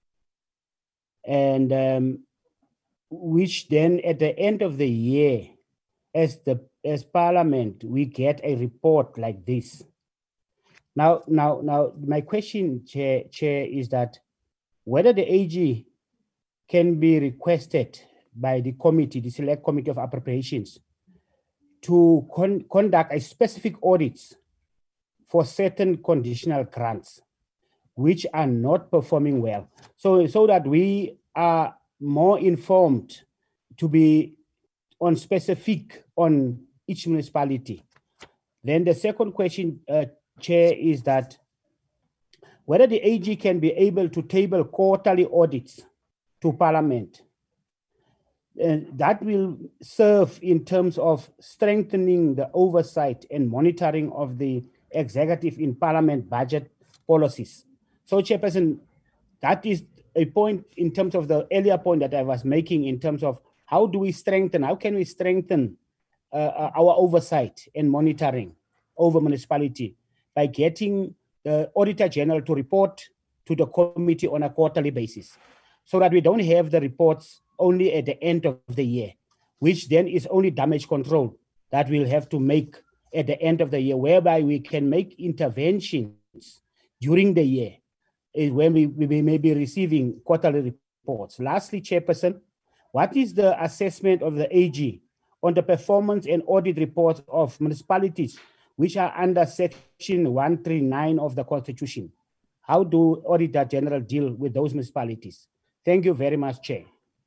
and um, which then at the end of the year, as the as Parliament, we get a report like this. Now, now, now, my question, Chair, Chair, is that whether the A G can be requested by the committee, the Select Committee of Appropriations, to con conduct a specific audits for certain conditional grants which are not performing well, so so that we are more informed to be on specific on each municipality. Then the second question, uh, Chair, is that whether the A G can be able to table quarterly audits to Parliament. Uh, that will serve in terms of strengthening the oversight and monitoring of the executive in Parliament budget policies. So, Chairperson, that is a point in terms of the earlier point that I was making in terms of how do we strengthen, how can we strengthen uh, our oversight and monitoring over municipality by getting the Auditor General to report to the committee on a quarterly basis, so that we don't have the reports only at the end of the year, which then is only damage control that we'll have to make at the end of the year, whereby we can make interventions during the year when we, we may be receiving quarterly reports. Lastly, Chairperson, what is the assessment of the A G on the performance and audit reports of municipalities which are under Section one thirty-nine of the Constitution? How do Auditor General deal with those municipalities? Thank you very much, Chair.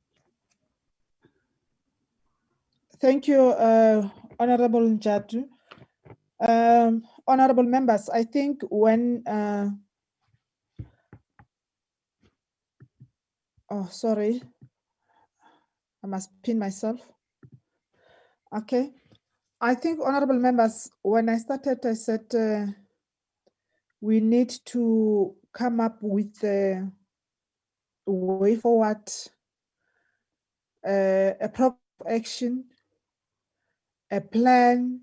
Thank you, uh, Honorable Njatu. Um, honorable members, I think when, uh, oh, sorry, I must pin myself. Okay. I think, honorable members, when I started, I said uh, we need to come up with a way forward, uh, a proper action, a plan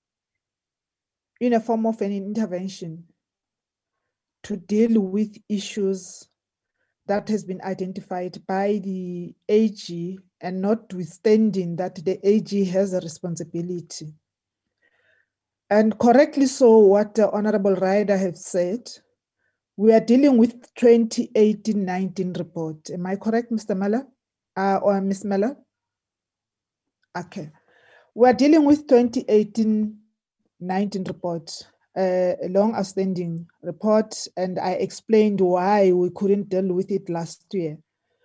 in a form of an intervention to deal with issues that has been identified by the A G, and notwithstanding that the A G has a responsibility. And correctly so, what the Honorable Ryder has said, we are dealing with twenty eighteen nineteen report. Am I correct, Mister Miller? Uh, or Miz Miller? Okay. We're dealing with twenty eighteen nineteen report, uh, a long outstanding report, and I explained why we couldn't deal with it last year.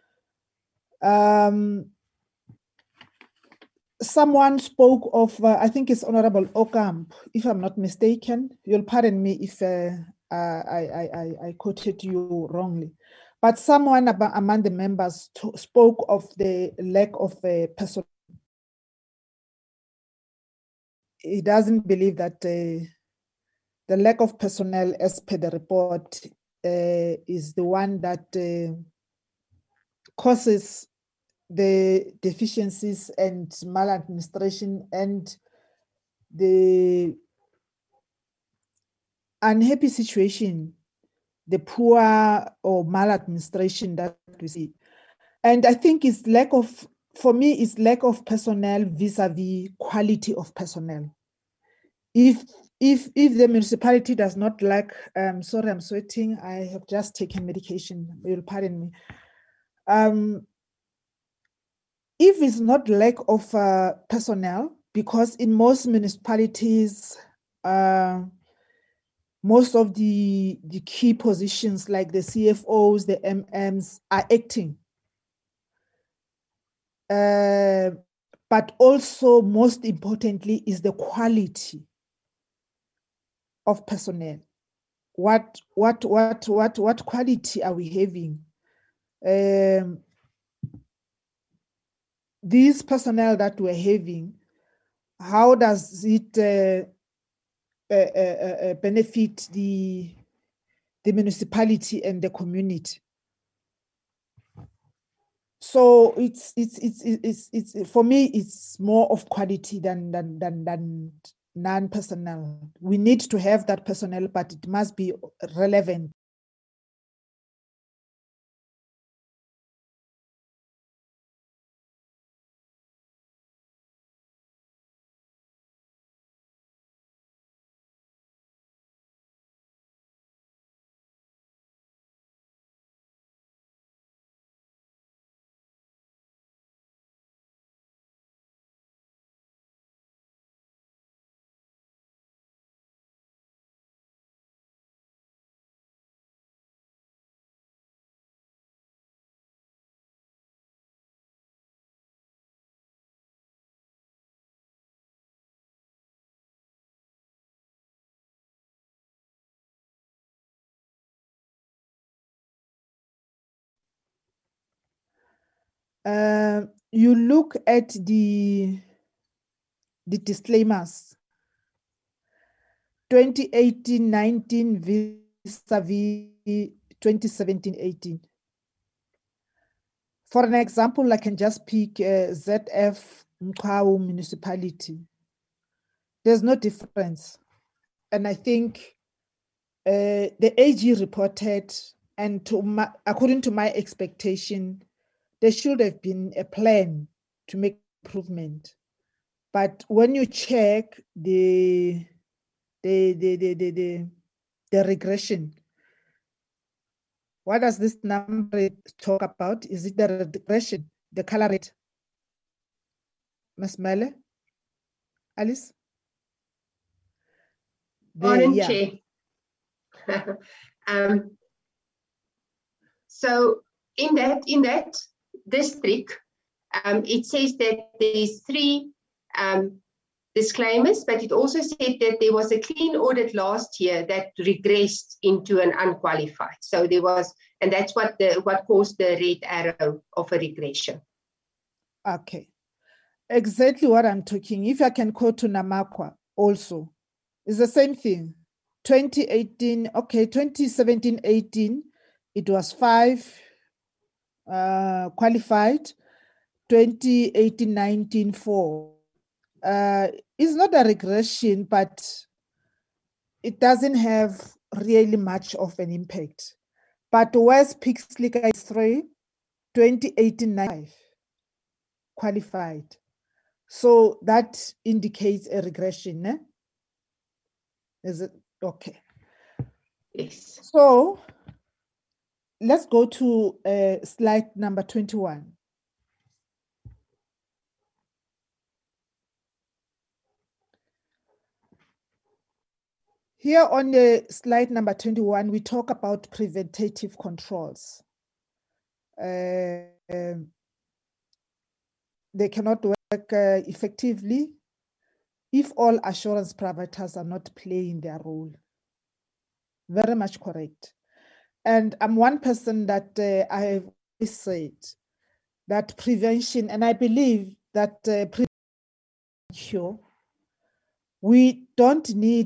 Um, someone spoke of, uh, I think it's Honorable Okamp, if I'm not mistaken. You'll pardon me if uh, I, I, I, I quoted you wrongly. But someone among the members spoke of the lack of uh, personnel. He doesn't believe that uh, the lack of personnel, as per the report, uh, is the one that uh, causes the deficiencies and maladministration and the unhappy situation, the poor or maladministration that we see. And I think it's lack of, for me, it's lack of personnel vis-a-vis quality of personnel. If if if the municipality does not lack, um, sorry, I'm sweating. I have just taken medication. You'll pardon me. Um, if it's not lack of uh, personnel, because in most municipalities, uh, most of the, the key positions like the C F Os, the M Ms are acting. Uh, but also most importantly is the quality of personnel. What, what, what, what, what quality are we having? Um, these personnel that we're having, how does it uh, uh, uh, uh, benefit the, the municipality and the community? So it's it's it's it's it's, it's for me it's more of quality than than than than non-personnel. We need to have that personnel, but it must be relevant. Uh, you look at the the disclaimers. twenty eighteen nineteen vis-a-vis twenty seventeen eighteen. For an example, I can just pick uh, Z F Mqhawu municipality. There's no difference. And I think uh, the A G reported, and to my, according to my expectation, there should have been a plan to make improvement. But when you check the the the the the, the, the regression, what does this number talk about? Is it the regression, the color rate? Miz Mele? Alice? Morning, yeah. Chair. um, so in that in that district, um, it says that there's three um, disclaimers, but it also said that there was a clean audit last year that regressed into an unqualified. So there was, and that's what the what caused the red arrow of a regression. Okay, exactly what I'm talking. If I can go to Namakwa also, it's the same thing. twenty eighteen, okay, twenty seventeen eighteen, it was five uh, qualified. twenty eighteen nineteen, four. Uh, it's not a regression, but it doesn't have really much of an impact. But West Pixlika is three, twenty eighteen nine, qualified. So that indicates a regression. Eh? Is it okay? Yes. So let's go to uh, slide number twenty-one. Here on the slide number twenty-one, we talk about preventative controls. Uh, um, they cannot work uh, effectively if all assurance providers are not playing their role. Very much correct. And I'm one person that uh, I have always said that prevention, and I believe that uh, prevention, we don't need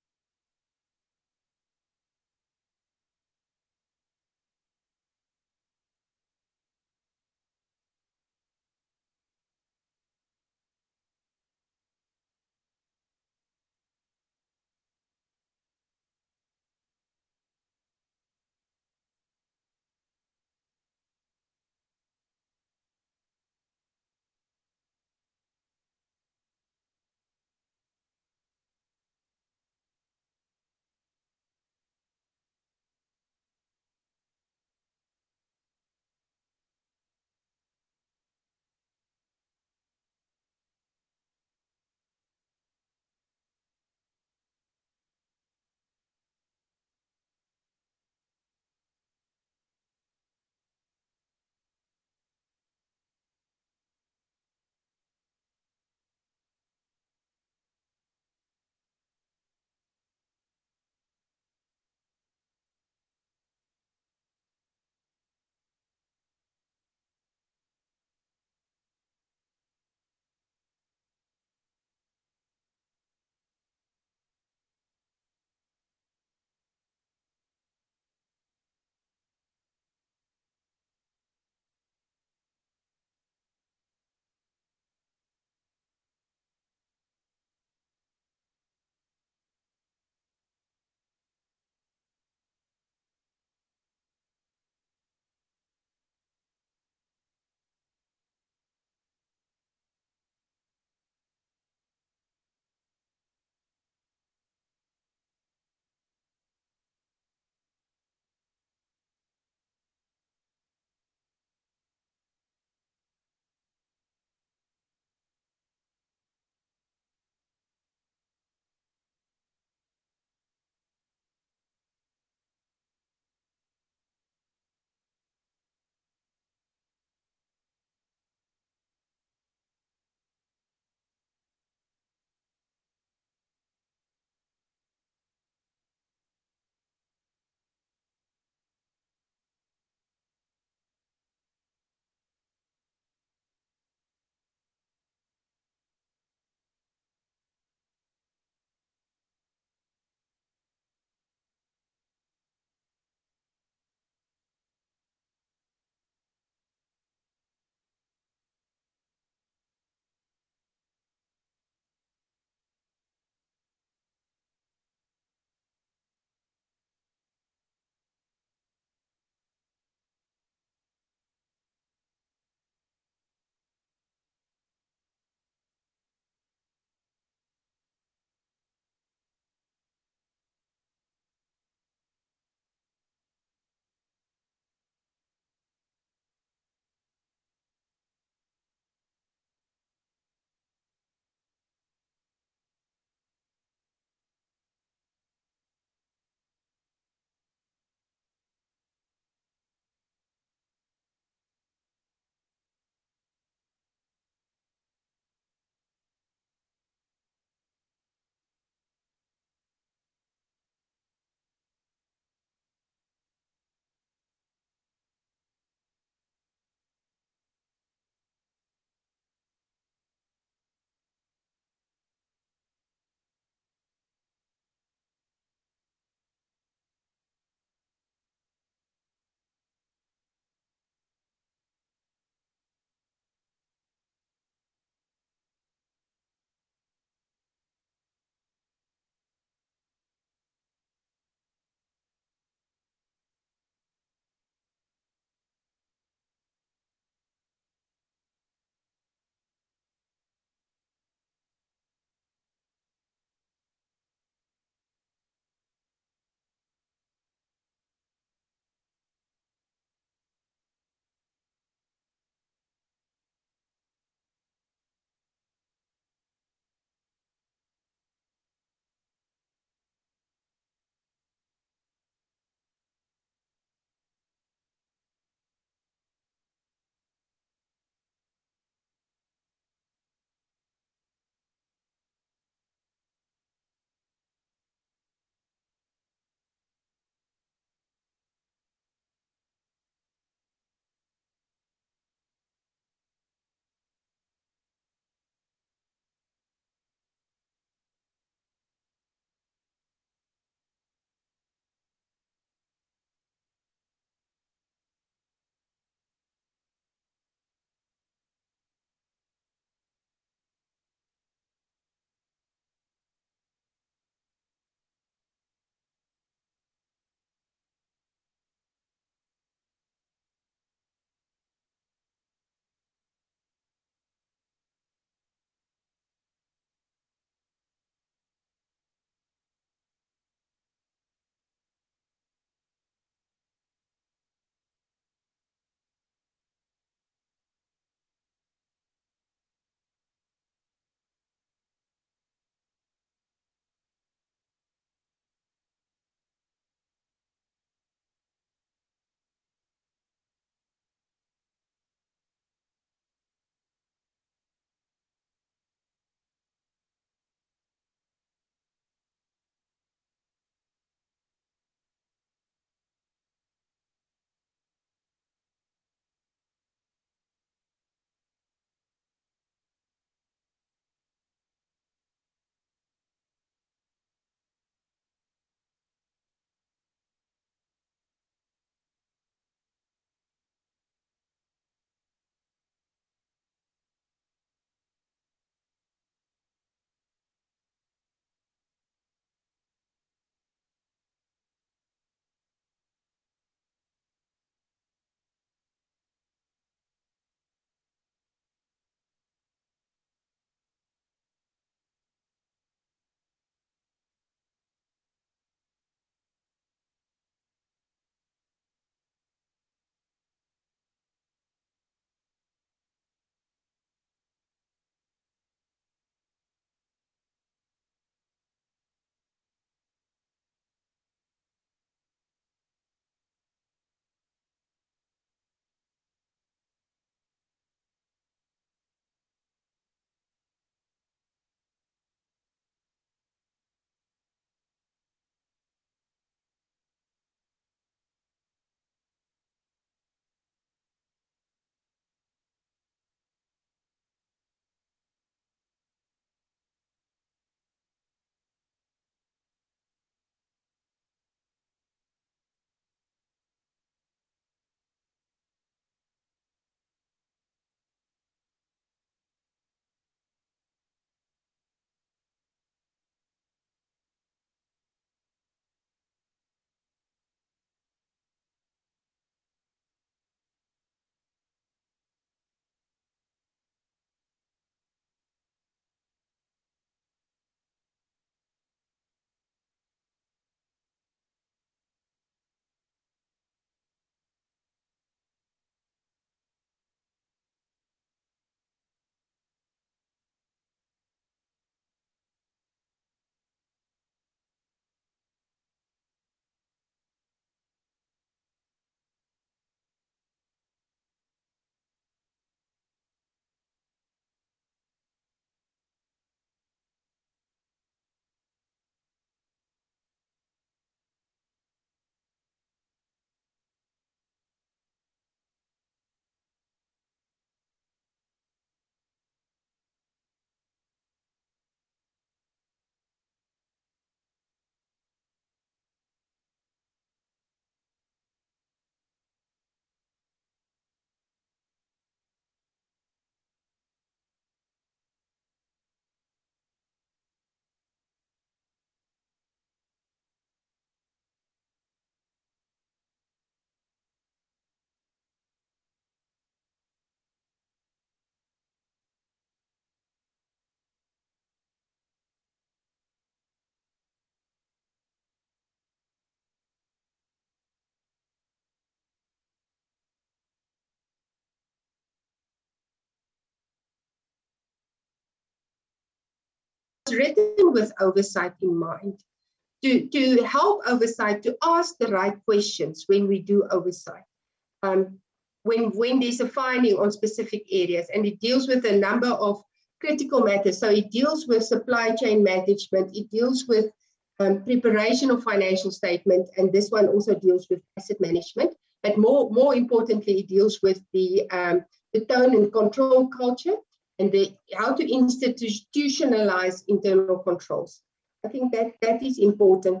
written with oversight in mind, to, to help oversight to ask the right questions when we do oversight. Um, when, when there's a finding on specific areas, and it deals with a number of critical matters. So it deals with supply chain management, it deals with um, preparation of financial statement, and this one also deals with asset management. But more, more importantly, it deals with the, um, the tone and control culture and the, how to institutionalize internal controls. I think that that is important.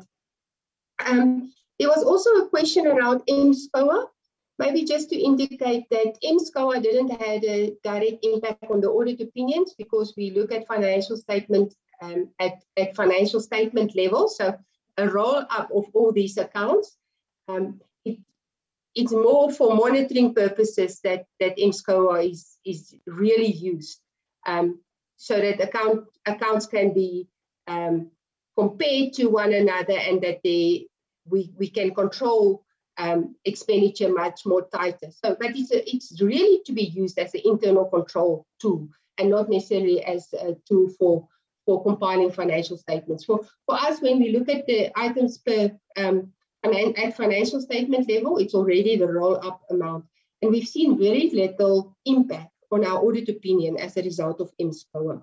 Um, there was also a question around M SCOA. Maybe just to indicate that M SCOA didn't have a direct impact on the audit opinions, because we look at financial statement um, at, at financial statement level. So a roll up of all these accounts. Um, it, it's more for monitoring purposes that, that M SCOA is, is really used, um, so that account, accounts can be um, compared to one another, and that they, we, we can control Um, expenditure much more tighter. So, but it's, a, it's really to be used as an internal control tool, and not necessarily as a tool for, for compiling financial statements. For, for us, when we look at the items per um, at financial statement level, it's already the roll-up amount. And we've seen very little impact on our audit opinion as a result of M SCOA.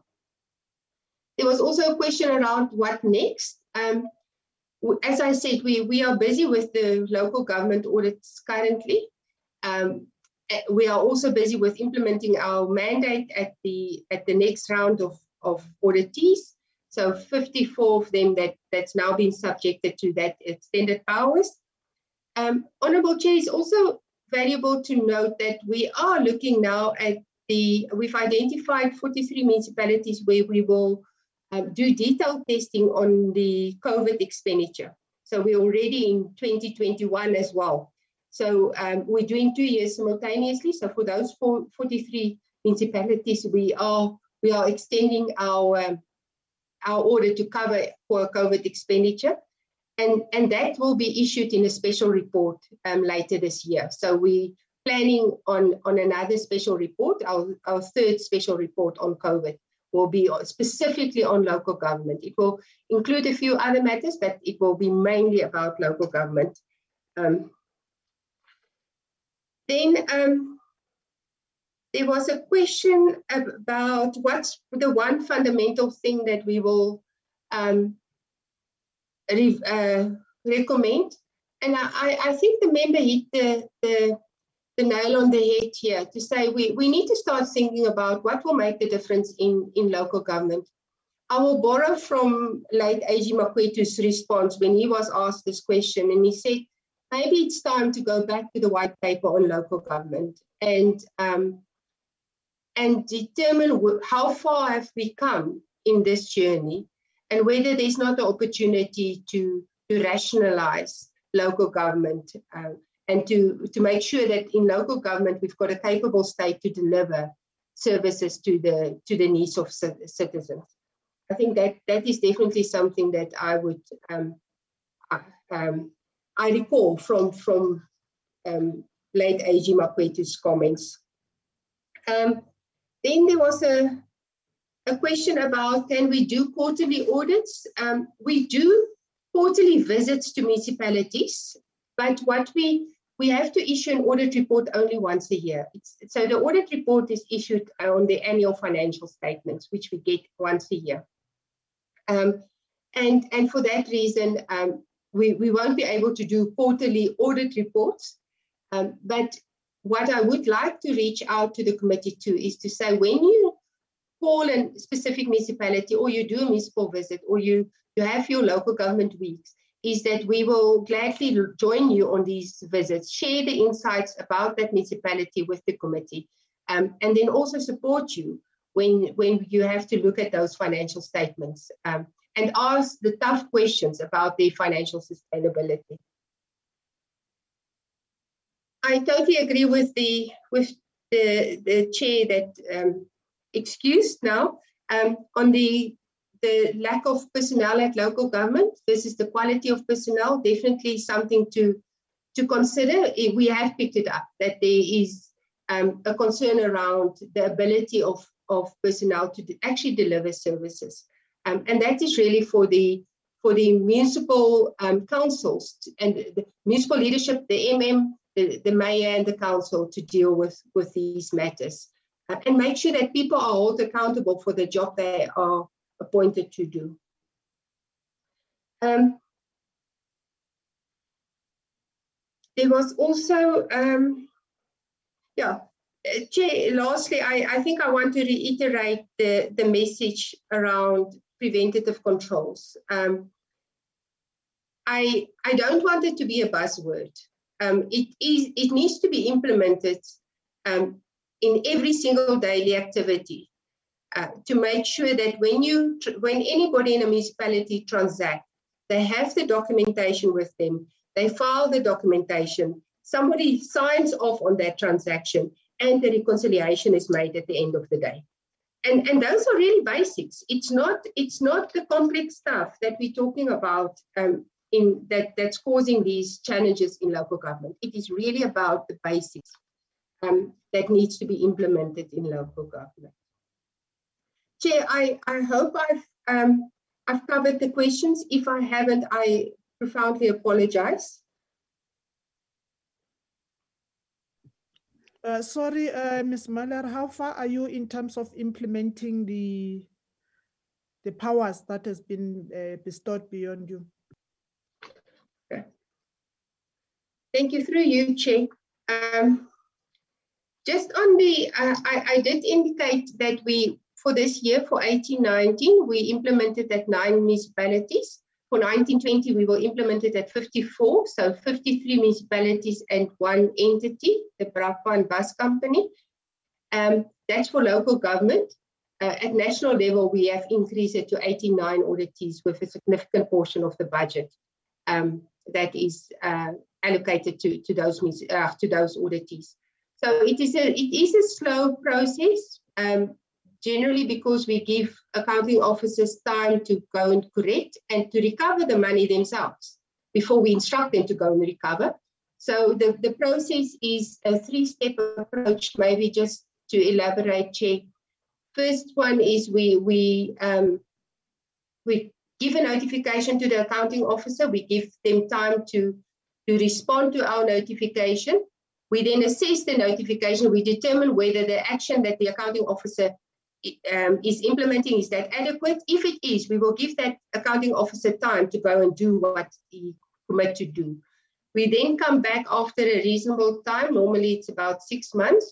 There was also a question around what next. Um, As I said, we, we are busy with the local government audits currently. Um, we are also busy with implementing our mandate at the, at the next round of, of auditees. So fifty-four of them that, that's now been subjected to that extended powers. Um, Honourable Chair, it's also valuable to note that we are looking now at the, we've identified forty-three municipalities where we will Um, do detailed testing on the COVID expenditure. So we're already in twenty twenty-one as well. So um, we're doing two years simultaneously. So for those four, forty-three municipalities, we are we are extending our um, our order to cover for COVID expenditure, and and that will be issued in a special report um, later this year. So we planning on on another special report, our our third special report on COVID. Will be specifically on local government. It will include a few other matters, but it will be mainly about local government. Um, then um, there was a question about what's the one fundamental thing that we will um, re uh, recommend. And I, I think the member hit the, the the nail on the head here to say we, we need to start thinking about what will make the difference in, in local government. I will borrow from late A G Makwetu's response when he was asked this question, and he said, maybe it's time to go back to the white paper on local government and, um, and determine how far have we come in this journey, and whether there's not an opportunity to, to rationalize local government. Uh, and to, to make sure that in local government, we've got a capable state to deliver services to the, to the needs of citizens. I think that that is definitely something that I would, um, um, I recall from, from um, late A G Makwetu's comments. Um, then there was a, a question about, can we do quarterly audits? Um, we do quarterly visits to municipalities, but what we, we have to issue an audit report only once a year. It's, so the audit report is issued on the annual financial statements, which we get once a year. Um, and, and for that reason, um, we, we won't be able to do quarterly audit reports. Um, but what I would like to reach out to the committee to is to say, when you call a specific municipality, or you do a municipal visit, or you, you have your local government weeks, is that we will gladly join you on these visits, share the insights about that municipality with the committee, um, and then also support you when, when you have to look at those financial statements um, and ask the tough questions about their financial sustainability. I totally agree with the, with the, the chair that um, excused now um, on the The lack of personnel at local government versus the quality of personnel, definitely something to, to consider. We have picked it up, that there is um, a concern around the ability of, of personnel to actually deliver services. Um, and that is really for the for the municipal um, councils and the municipal leadership, the M M, the, the mayor and the council to deal with, with these matters uh, and make sure that people are held accountable for the job they are appointed to do. Um, there was also, um, yeah, Chair, lastly, I, I think I want to reiterate the, the message around preventative controls. Um, I, I don't want it to be a buzzword. Um, it, is, it needs to be implemented um, in every single daily activity uh, to make sure that when, you, when anybody in a municipality transacts, they have the documentation with them, they file the documentation, somebody signs off on that transaction, and the reconciliation is made at the end of the day. And, and those are really basics. It's not, it's not the complex stuff that we're talking about um, in that, that's causing these challenges in local government. It is really about the basics um, that needs to be implemented in local government. Chair, I, I hope I've, um, I've covered the questions. If I haven't, I profoundly apologize. Uh, sorry, uh, Miz Muller, how far are you in terms of implementing the, the powers that has been uh, bestowed beyond you? Okay. Thank you. Through you, Chair. Um, just on the, uh, I, I did indicate that we, for this year, for eighteen nineteen, we implemented at nine municipalities. For nineteen twenty, we will implement it at fifty-four, so fifty-three municipalities and one entity, the Brakpan Bus Company. Um, that's for local government. Uh, at national level, we have increased it to eighty-nine auditees with a significant portion of the budget um, that is uh, allocated to, to, those, uh, to those auditees. So it is a, it is a slow process. Um, Generally because we give accounting officers time to go and correct and to recover the money themselves before we instruct them to go and recover. So the, the process is a three-step approach, maybe just to elaborate, Chair. First one is we, we, um, we give a notification to the accounting officer. We give them time to, to respond to our notification. We then assess the notification. We determine whether the action that the accounting officer Um, is implementing, is that adequate? If it is, we will give that accounting officer time to go and do what he commit to do. We then come back after a reasonable time, normally it's about six months,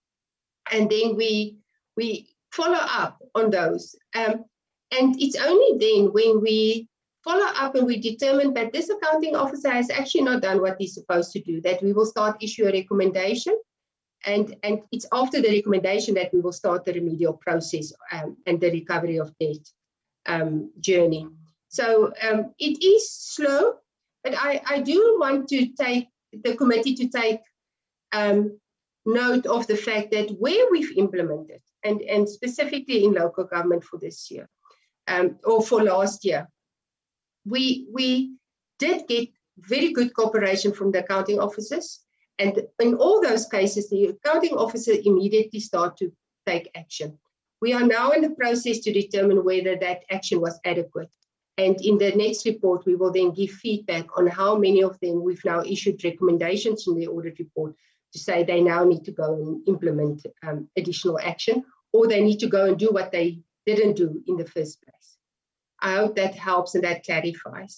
and then we, we follow up on those. Um, and it's only then when we follow up and we determine that this accounting officer has actually not done what he's supposed to do, that we will start issue a recommendation. And, and it's after the recommendation that we will start the remedial process um, and the recovery of debt um, journey. So um, it is slow, but I, I do want to take the committee to take um, note of the fact that where we've implemented, and, and specifically in local government for this year, um, or for last year, we, we did get very good cooperation from the accounting officers. And in all those cases, the accounting officer immediately start to take action. We are now in the process to determine whether that action was adequate. And in the next report, we will then give feedback on how many of them we've now issued recommendations in the audit report to say they now need to go and implement um, additional action, or they need to go and do what they didn't do in the first place. I hope that helps and that clarifies.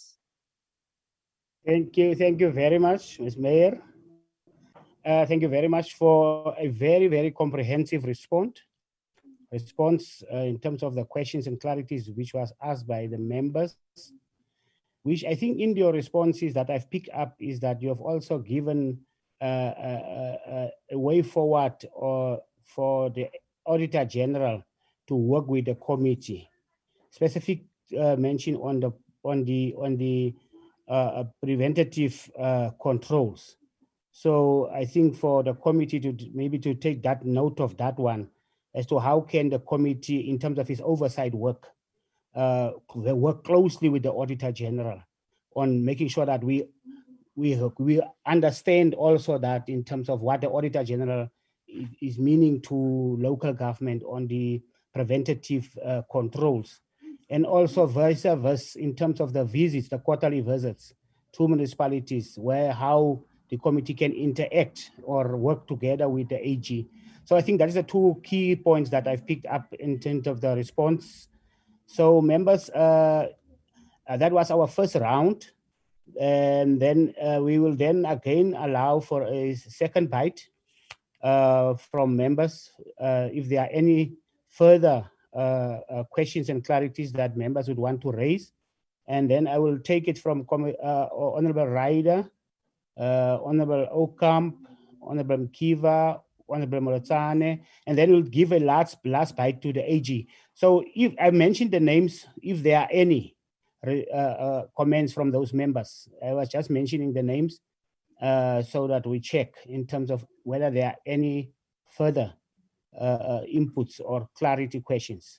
Thank you. Thank you very much, Miz Mayor. Uh, thank you very much for a very, very comprehensive response, response uh, in terms of the questions and clarities which was asked by the members, which I think in your responses that I've picked up is that you have also given uh, a, a, a way forward or for the Auditor General to work with the committee. Specific uh, mention on the on the on the uh, preventative uh, controls. So I think for the committee to maybe to take that note of that one as to how can the committee, in terms of its oversight work, uh, work closely with the Auditor General on making sure that we we we understand also that in terms of what the Auditor General is meaning to local government on the preventative uh, controls, and also vice versa in terms of the visits, the quarterly visits to municipalities, where how the committee can interact or work together with the A G. So I think that is the two key points that I've picked up in terms of the response. So members, uh, uh, that was our first round. And then uh, we will then again allow for a second bite uh, from members uh, if there are any further uh, uh, questions and clarities that members would want to raise. And then I will take it from uh, Honorable Ryder, uh, Honorable Okamp, Honorable Mkiva, Honorable Moratsane, and then we'll give a last, last bite to the A G. So if I mentioned the names, if there are any uh, uh, comments from those members, I was just mentioning the names uh, so that we check in terms of whether there are any further uh, uh, inputs or clarity questions.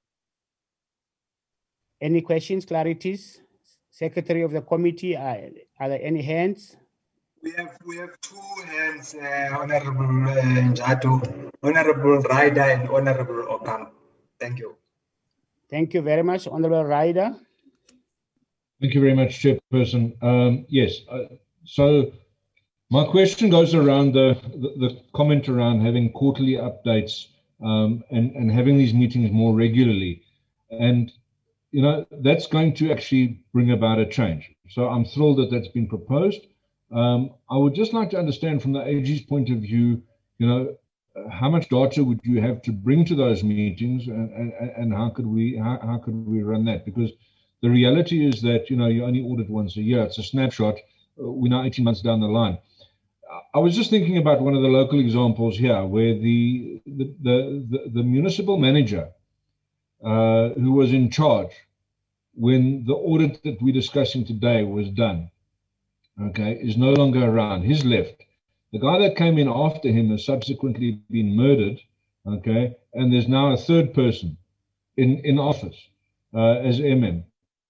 Any questions, clarities? Secretary of the committee, are, are there any hands? We have we have two hands, uh, Honorable uh, Njatu, Honorable Ryder, and Honorable Okamp. Thank you. Thank you very much, Honorable Ryder. Thank you very much, Chairperson. Um, yes, uh, so my question goes around the, the, the comment around having quarterly updates um, and, and having these meetings more regularly. And, you know, that's going to actually bring about a change. So I'm thrilled that that's been proposed. Um, I would just like to understand from the A G's point of view, you know, how much data would you have to bring to those meetings, and, and, and how could we how, how could we run that? Because the reality is that, you know, you only audit once a year. It's a snapshot. We're now eighteen months down the line. I was just thinking about one of the local examples here, where the the the, the, the municipal manager uh, who was in charge when the audit that we're discussing today was done, okay, is no longer around. He's left. The guy that came in after him has subsequently been murdered, okay, and there's now a third person in, in office uh, as M M.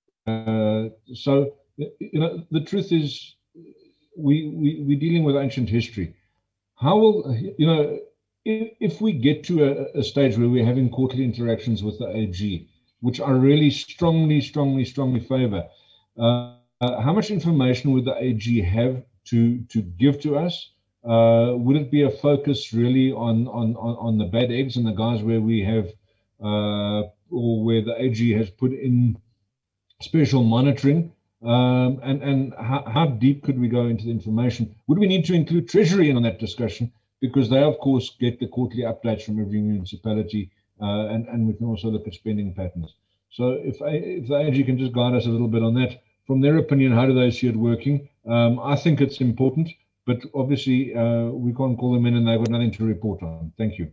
Uh, so, you know, the truth is we, we, we're dealing with ancient history. How will, you know, if, if we get to a, a stage where we're having quarterly interactions with the A G, which I really strongly, strongly, strongly favor, uh, uh, how much information would the A G have to, to give to us? Uh, would it be a focus really on, on, on, on the bad eggs and the guys where we have, uh, or where the A G has put in special monitoring? Um, and and how, how deep could we go into the information? Would we need to include Treasury in on that discussion? Because they, of course, get the quarterly updates from every municipality, uh, and, and we can also look at spending patterns. So if, if the A G can just guide us a little bit on that, from their opinion, how do they see it working? Um, I think it's important. But obviously, uh, we can't call them in and they've got nothing to report on. Thank you.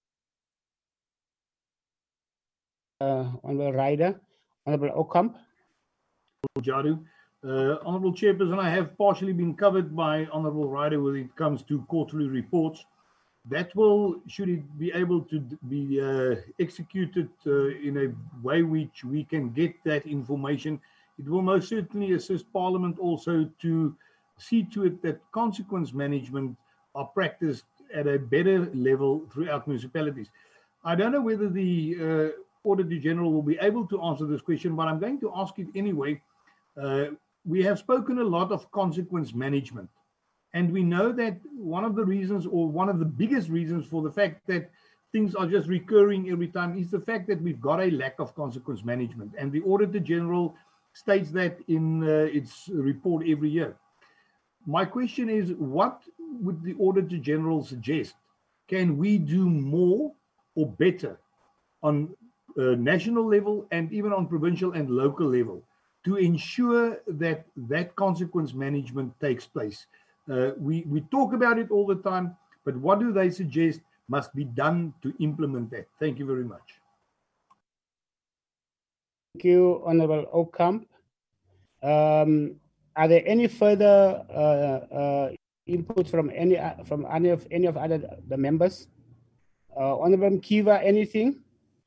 Uh, Honorable Ryder, Honorable Okamp. Jadu. Uh, Honorable Chairperson, I have partially been covered by Honorable Ryder when it comes to quarterly reports. That will, should it be able to be uh, executed uh, in a way which we can get that information, it will most certainly assist Parliament also to see to it that consequence management are practiced at a better level throughout municipalities. I don't know whether the uh, Auditor General will be able to answer this question, but I'm going to ask it anyway. Uh, we have spoken a lot of consequence management, and we know that one of the reasons, or one of the biggest reasons for the fact that things are just recurring every time, is the fact that we've got a lack of consequence management, and the Auditor General states that in uh, its report every year. My question is, what would the Auditor General suggest? Can we do more or better on uh, national level and even on provincial and local level to ensure that that consequence management takes place? Uh, we, we talk about it all the time, but what do they suggest must be done to implement that? Thank you very much. Thank you, Honorable Okamp. Um, Are there any further uh, uh, input from any uh, from any of any of other the members? Uh, Honorable Mkiva, anything?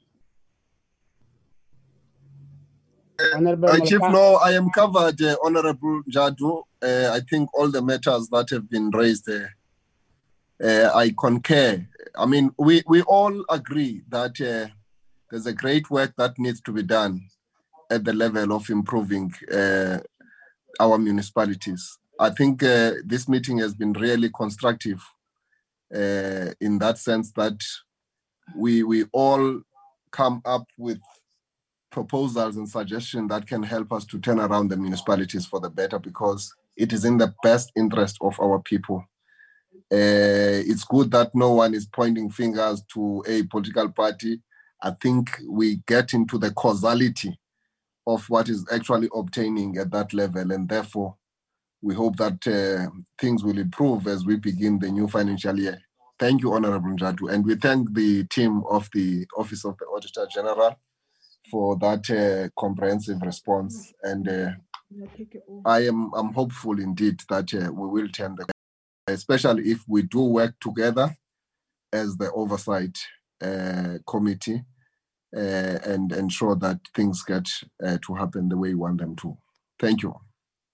Uh, Chief, no, I am covered, uh, Honorable Jadu. Uh, I think all the matters that have been raised, uh, uh, I concur. I mean, we, we all agree that uh, there's a great work that needs to be done at the level of improving uh, our municipalities. I think uh, this meeting has been really constructive uh, in that sense that we, we all come up with proposals and suggestions that can help us to turn around the municipalities for the better, because it is in the best interest of our people. Uh, it's good that no one is pointing fingers to a political party. I think we get into the causality of what is actually obtaining at that level, and therefore we hope that uh, things will improve as we begin the new financial year. Thank you, Honorable Njatu, and we thank the team of the Office of the Auditor General for that uh, comprehensive response. And uh, I am I'm hopeful indeed that uh, we will turn the, especially if we do work together as the oversight uh, committee uh, and ensure that things get uh, to happen the way we want them to. Thank you.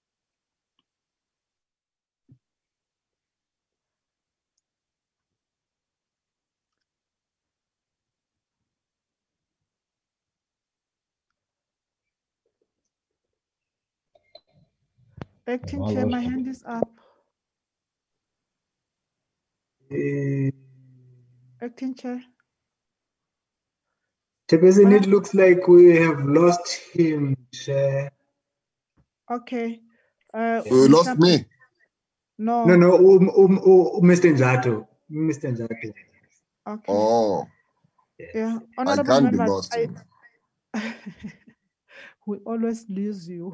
Acting Chair, my hand is up. Uh, Acting Chair. Chairperson, it looks like we have lost him, Chair. Okay. Uh, You lost me? No. No, no, um, um, um, Mister Njatu. Mister Njatu. Okay. Oh. Yeah. I Honorable can't be members, lost. I, we always lose you.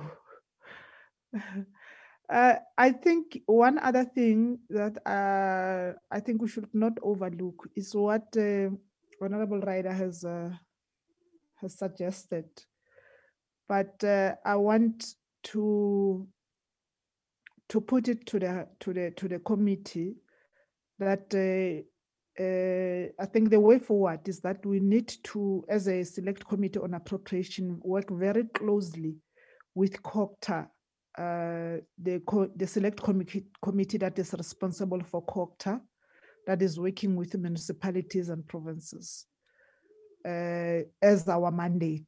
Uh, I think one other thing that uh, I think we should not overlook is what uh, Honorable Ryder has uh, has suggested. But uh, I want to to put it to the to the to the committee that uh, uh, I think the way forward is that we need to, as a select committee on appropriation, work very closely with COGTA. Uh, the, co the select committee, committee that is responsible for COGTA, that is working with the municipalities and provinces uh, as our mandate,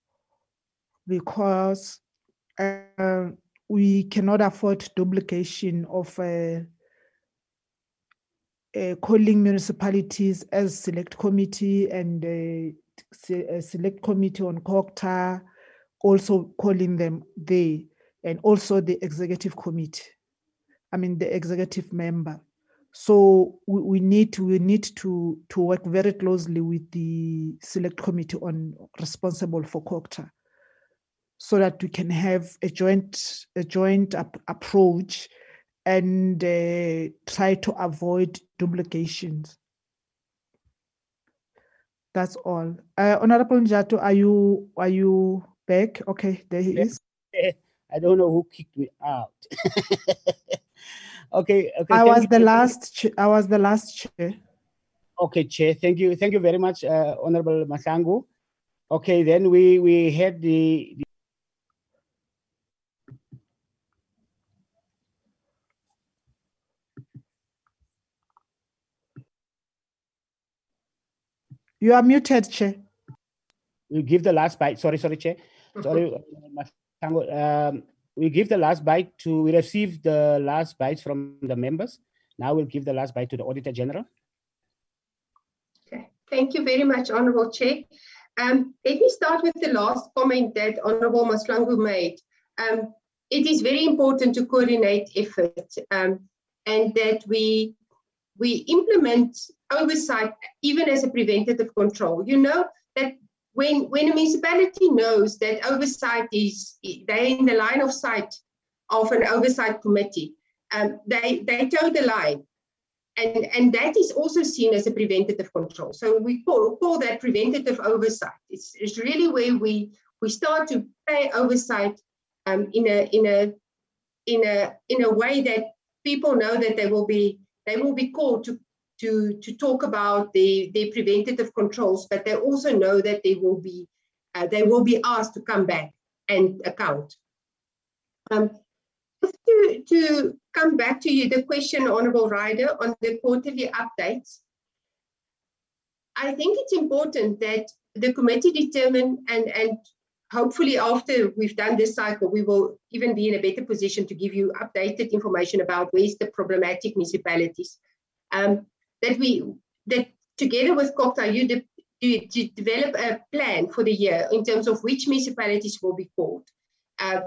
because uh, we cannot afford duplication of uh, uh, calling municipalities as select committee and uh, se a select committee on COGTA, also calling them they. And also the executive committee, I mean the executive member. So we, we need to, we need to to work very closely with the select committee on responsible for COGTA, so that we can have a joint a joint ap approach and uh, try to avoid duplications. That's all. Uh, Honorable Njatu, are you are you back? Okay, there he is. I don't know who kicked me out. okay, okay. I was you. the last. I was the last chair. Okay, Chair. Thank you. Thank you very much, uh, Honorable Mahlangu. Okay, then we we had the, the You are muted, Chair. We give the last bite. Sorry, sorry, Chair. Sorry, um, we give the last bite to, we received the last bites from the members. Now we'll give the last bite to the Auditor General. Okay, thank you very much, Honorable Chair. Um, let me start with the last comment that Honorable Mahlangu made. Um, it is very important to coordinate effort um, and that we, we implement oversight even as a preventative control. You know that when, when a municipality knows that oversight is, they're in the line of sight of an oversight committee, um, they, they toe the line. And, and that is also seen as a preventative control. So we call, call that preventative oversight. It's, it's really where we, we start to pay oversight um, in, a, in, a, in, a, in a way that people know that they will be, they will be called to, to, to talk about the, the preventative controls, but they also know that they will be, uh, they will be asked to come back and account. Um, To, to come back to you, the question, Honorable Ryder, on the quarterly updates, I think it's important that the committee determine, and, and hopefully after we've done this cycle, we will even be in a better position to give you updated information about where's the problematic municipalities. Um, that we, that together with COGTA, you de to, to develop a plan for the year in terms of which municipalities will be called uh,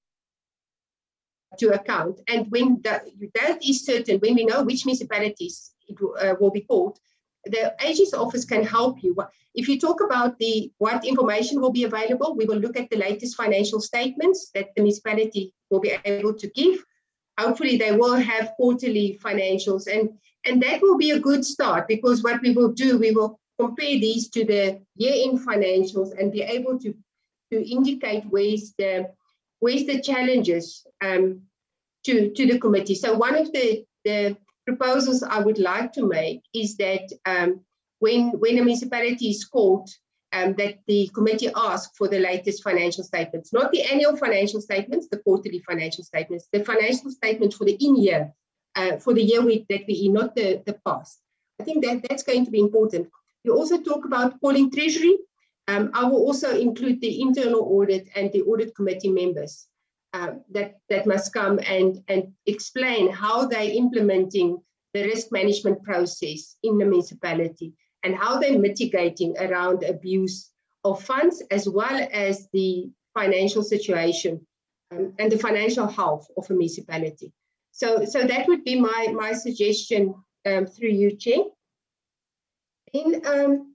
to account. And when the, that is certain, when we know which municipalities it uh, will be called, the A G's office can help you. If you talk about the what information will be available, we will look at the latest financial statements that the municipality will be able to give. Hopefully they will have quarterly financials, and, and that will be a good start, because what we will do, we will compare these to the year-end financials and be able to, to indicate where's the, where's the challenges um, to, to the committee. So one of the, the proposals I would like to make is that um, when, when a municipality is called, um, that the committee ask for the latest financial statements, not the annual financial statements, the quarterly financial statements, the financial statements for the in-year, uh, for the year we, that we in, not the, the past. I think that that's going to be important. You also talk about calling Treasury. Um, I will also include the internal audit and the audit committee members uh, that, that must come and, and explain how they're implementing the risk management process in the municipality and how they're mitigating around abuse of funds, as well as the financial situation um, and the financial health of a municipality. So, so that would be my, my suggestion um, through you, Chair. In, um,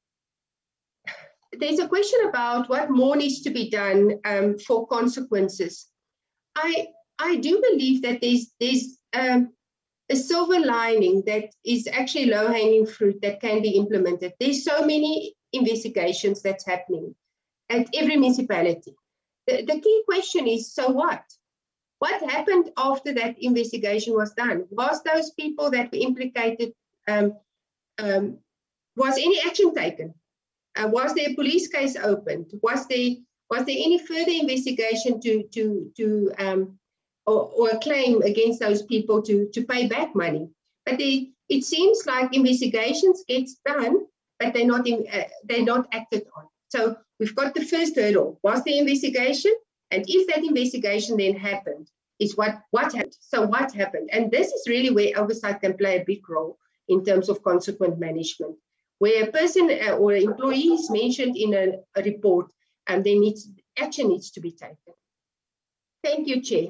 there's a question about what more needs to be done um, for consequences. I, I do believe that there's, there's um, a silver lining that is actually low-hanging fruit that can be implemented. There's so many investigations that's happening at every municipality. The, the key question is, so what? What happened after that investigation was done? Was those people that were implicated, um, um, was any action taken? Uh, was there a police case opened? Was there, was there any further investigation to, to, to um, or, or a claim against those people to, to pay back money? But they, it seems like investigations gets done, but they're not, in, uh, they're not acted on. So we've got the first hurdle. Was the investigation? And if that investigation then happened, is what, what happened? So what happened? And this is really where oversight can play a big role in terms of consequent management, where a person uh, or an employee is mentioned in a, a report, and then needs, action needs to be taken. Thank you, Chair.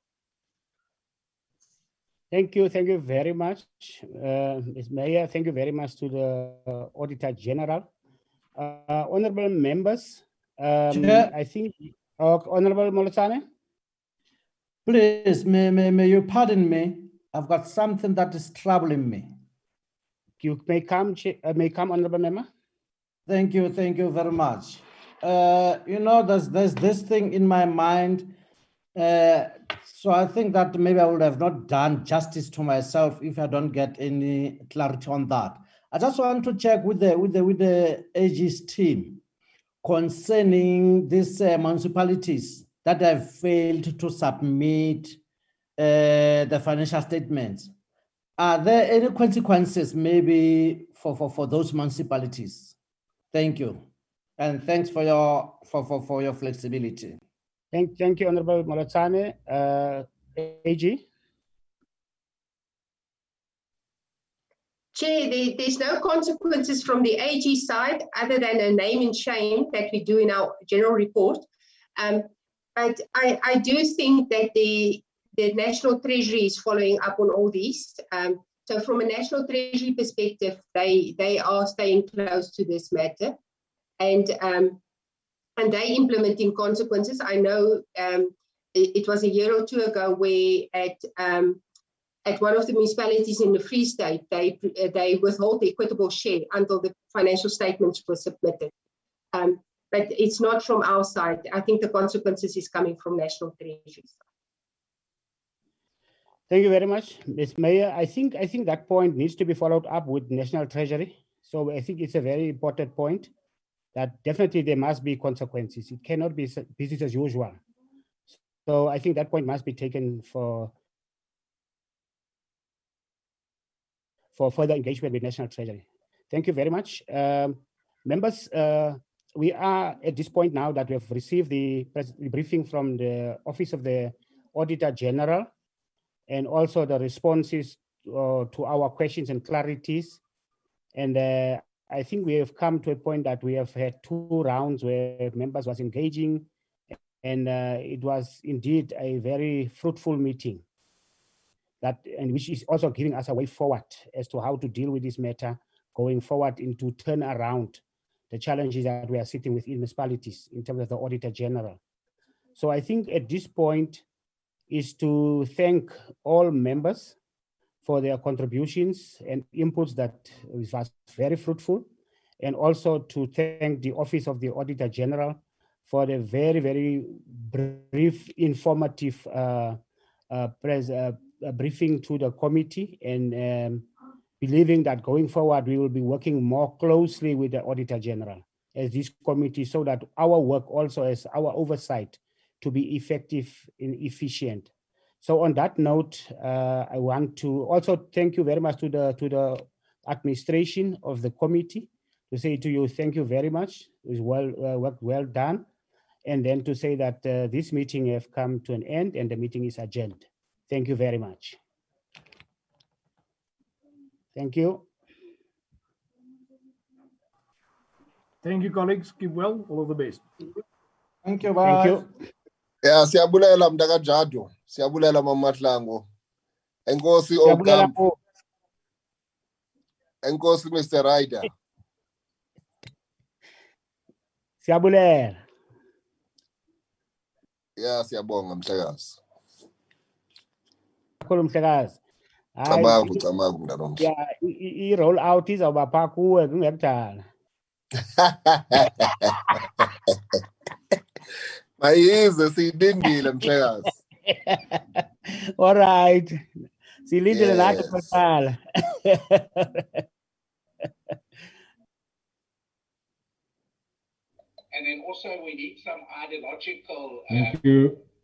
Thank you. Thank you very much, uh, Miz Mayor. Thank you very much to the uh, Auditor General. Uh, honorable members, um, I think, uh, Honorable Molosane. Please, may, may, may you pardon me? I've got something that is troubling me. You may come, uh, may come, Honorable Member. Thank you, thank you very much. Uh, you know, there's, there's this thing in my mind. Uh, so I think that maybe I would have not done justice to myself if I don't get any clarity on that. I just want to check with the with the with the A G's team concerning these uh, municipalities that have failed to submit uh, the financial statements. Are there any consequences maybe for, for, for those municipalities? Thank you. And thanks for your for, for, for your flexibility. Thank, thank you, Honorable Molosane. Uh, A G. Chair, there, there's no consequences from the A G side other than a name and shame that we do in our general report. Um, but I, I do think that the, the National Treasury is following up on all these. Um, so from a National Treasury perspective, they, they are staying close to this matter. And, um, and they implementing consequences. I know um, it, it was a year or two ago where at um, At one of the municipalities in the Free State, they, they withhold the equitable share until the financial statements were submitted. Um, but it's not from our side. I think the consequences is coming from National Treasury. Thank you very much, Miz Mayor. I think, I think that point needs to be followed up with National Treasury. So I think it's a very important point that definitely there must be consequences. It cannot be business as usual. So I think that point must be taken for for further engagement with National Treasury. Thank you very much. Um, members, uh, we are at this point now that we have received the, pres- the briefing from the Office of the Auditor General and also the responses uh, to our questions and clarities. And uh, I think we have come to a point that we have had two rounds where members was engaging, and uh, it was indeed a very fruitful meeting. That and which is also giving us a way forward as to how to deal with this matter going forward into turn around the challenges that we are sitting with in municipalities in terms of the Auditor General. So I think at this point is to thank all members for their contributions and inputs that was very fruitful, and also to thank the Office of the Auditor General for the very, very brief, informative uh, uh, pres uh, uh, briefing to the committee, and um, believing that going forward, we will be working more closely with the Auditor General as this committee, so that our work also as our oversight to be effective and efficient. So on that note, uh, I want to also thank you very much to the to the administration of the committee, to say to you, thank you very much. It was well uh, work well done. And then to say that uh, this meeting have come to an end and the meeting is adjourned. Thank you very much. Thank you. Thank you, colleagues. Keep well. All of the best. Thank you, Thank bye. you. Yeah, siyabulela mntaka Jadu. Siyabulela Mama Mahlangu. Enkosi Siyabulela Okamp. po. Enkosi Mister Ryder. Siyabulela. Yeah, siyabonga mhlekazi. Kakhulu mhlekazi. Hayi, Cabangu, cabangu mntanomhle. yeah, i- i- roll out izawuba phaa kuwe kungekudala. Mayize siyilindile mhlekazi. All right. Silindile nathi Yes. kuqala. And then also we need some ideological uh, Thank you.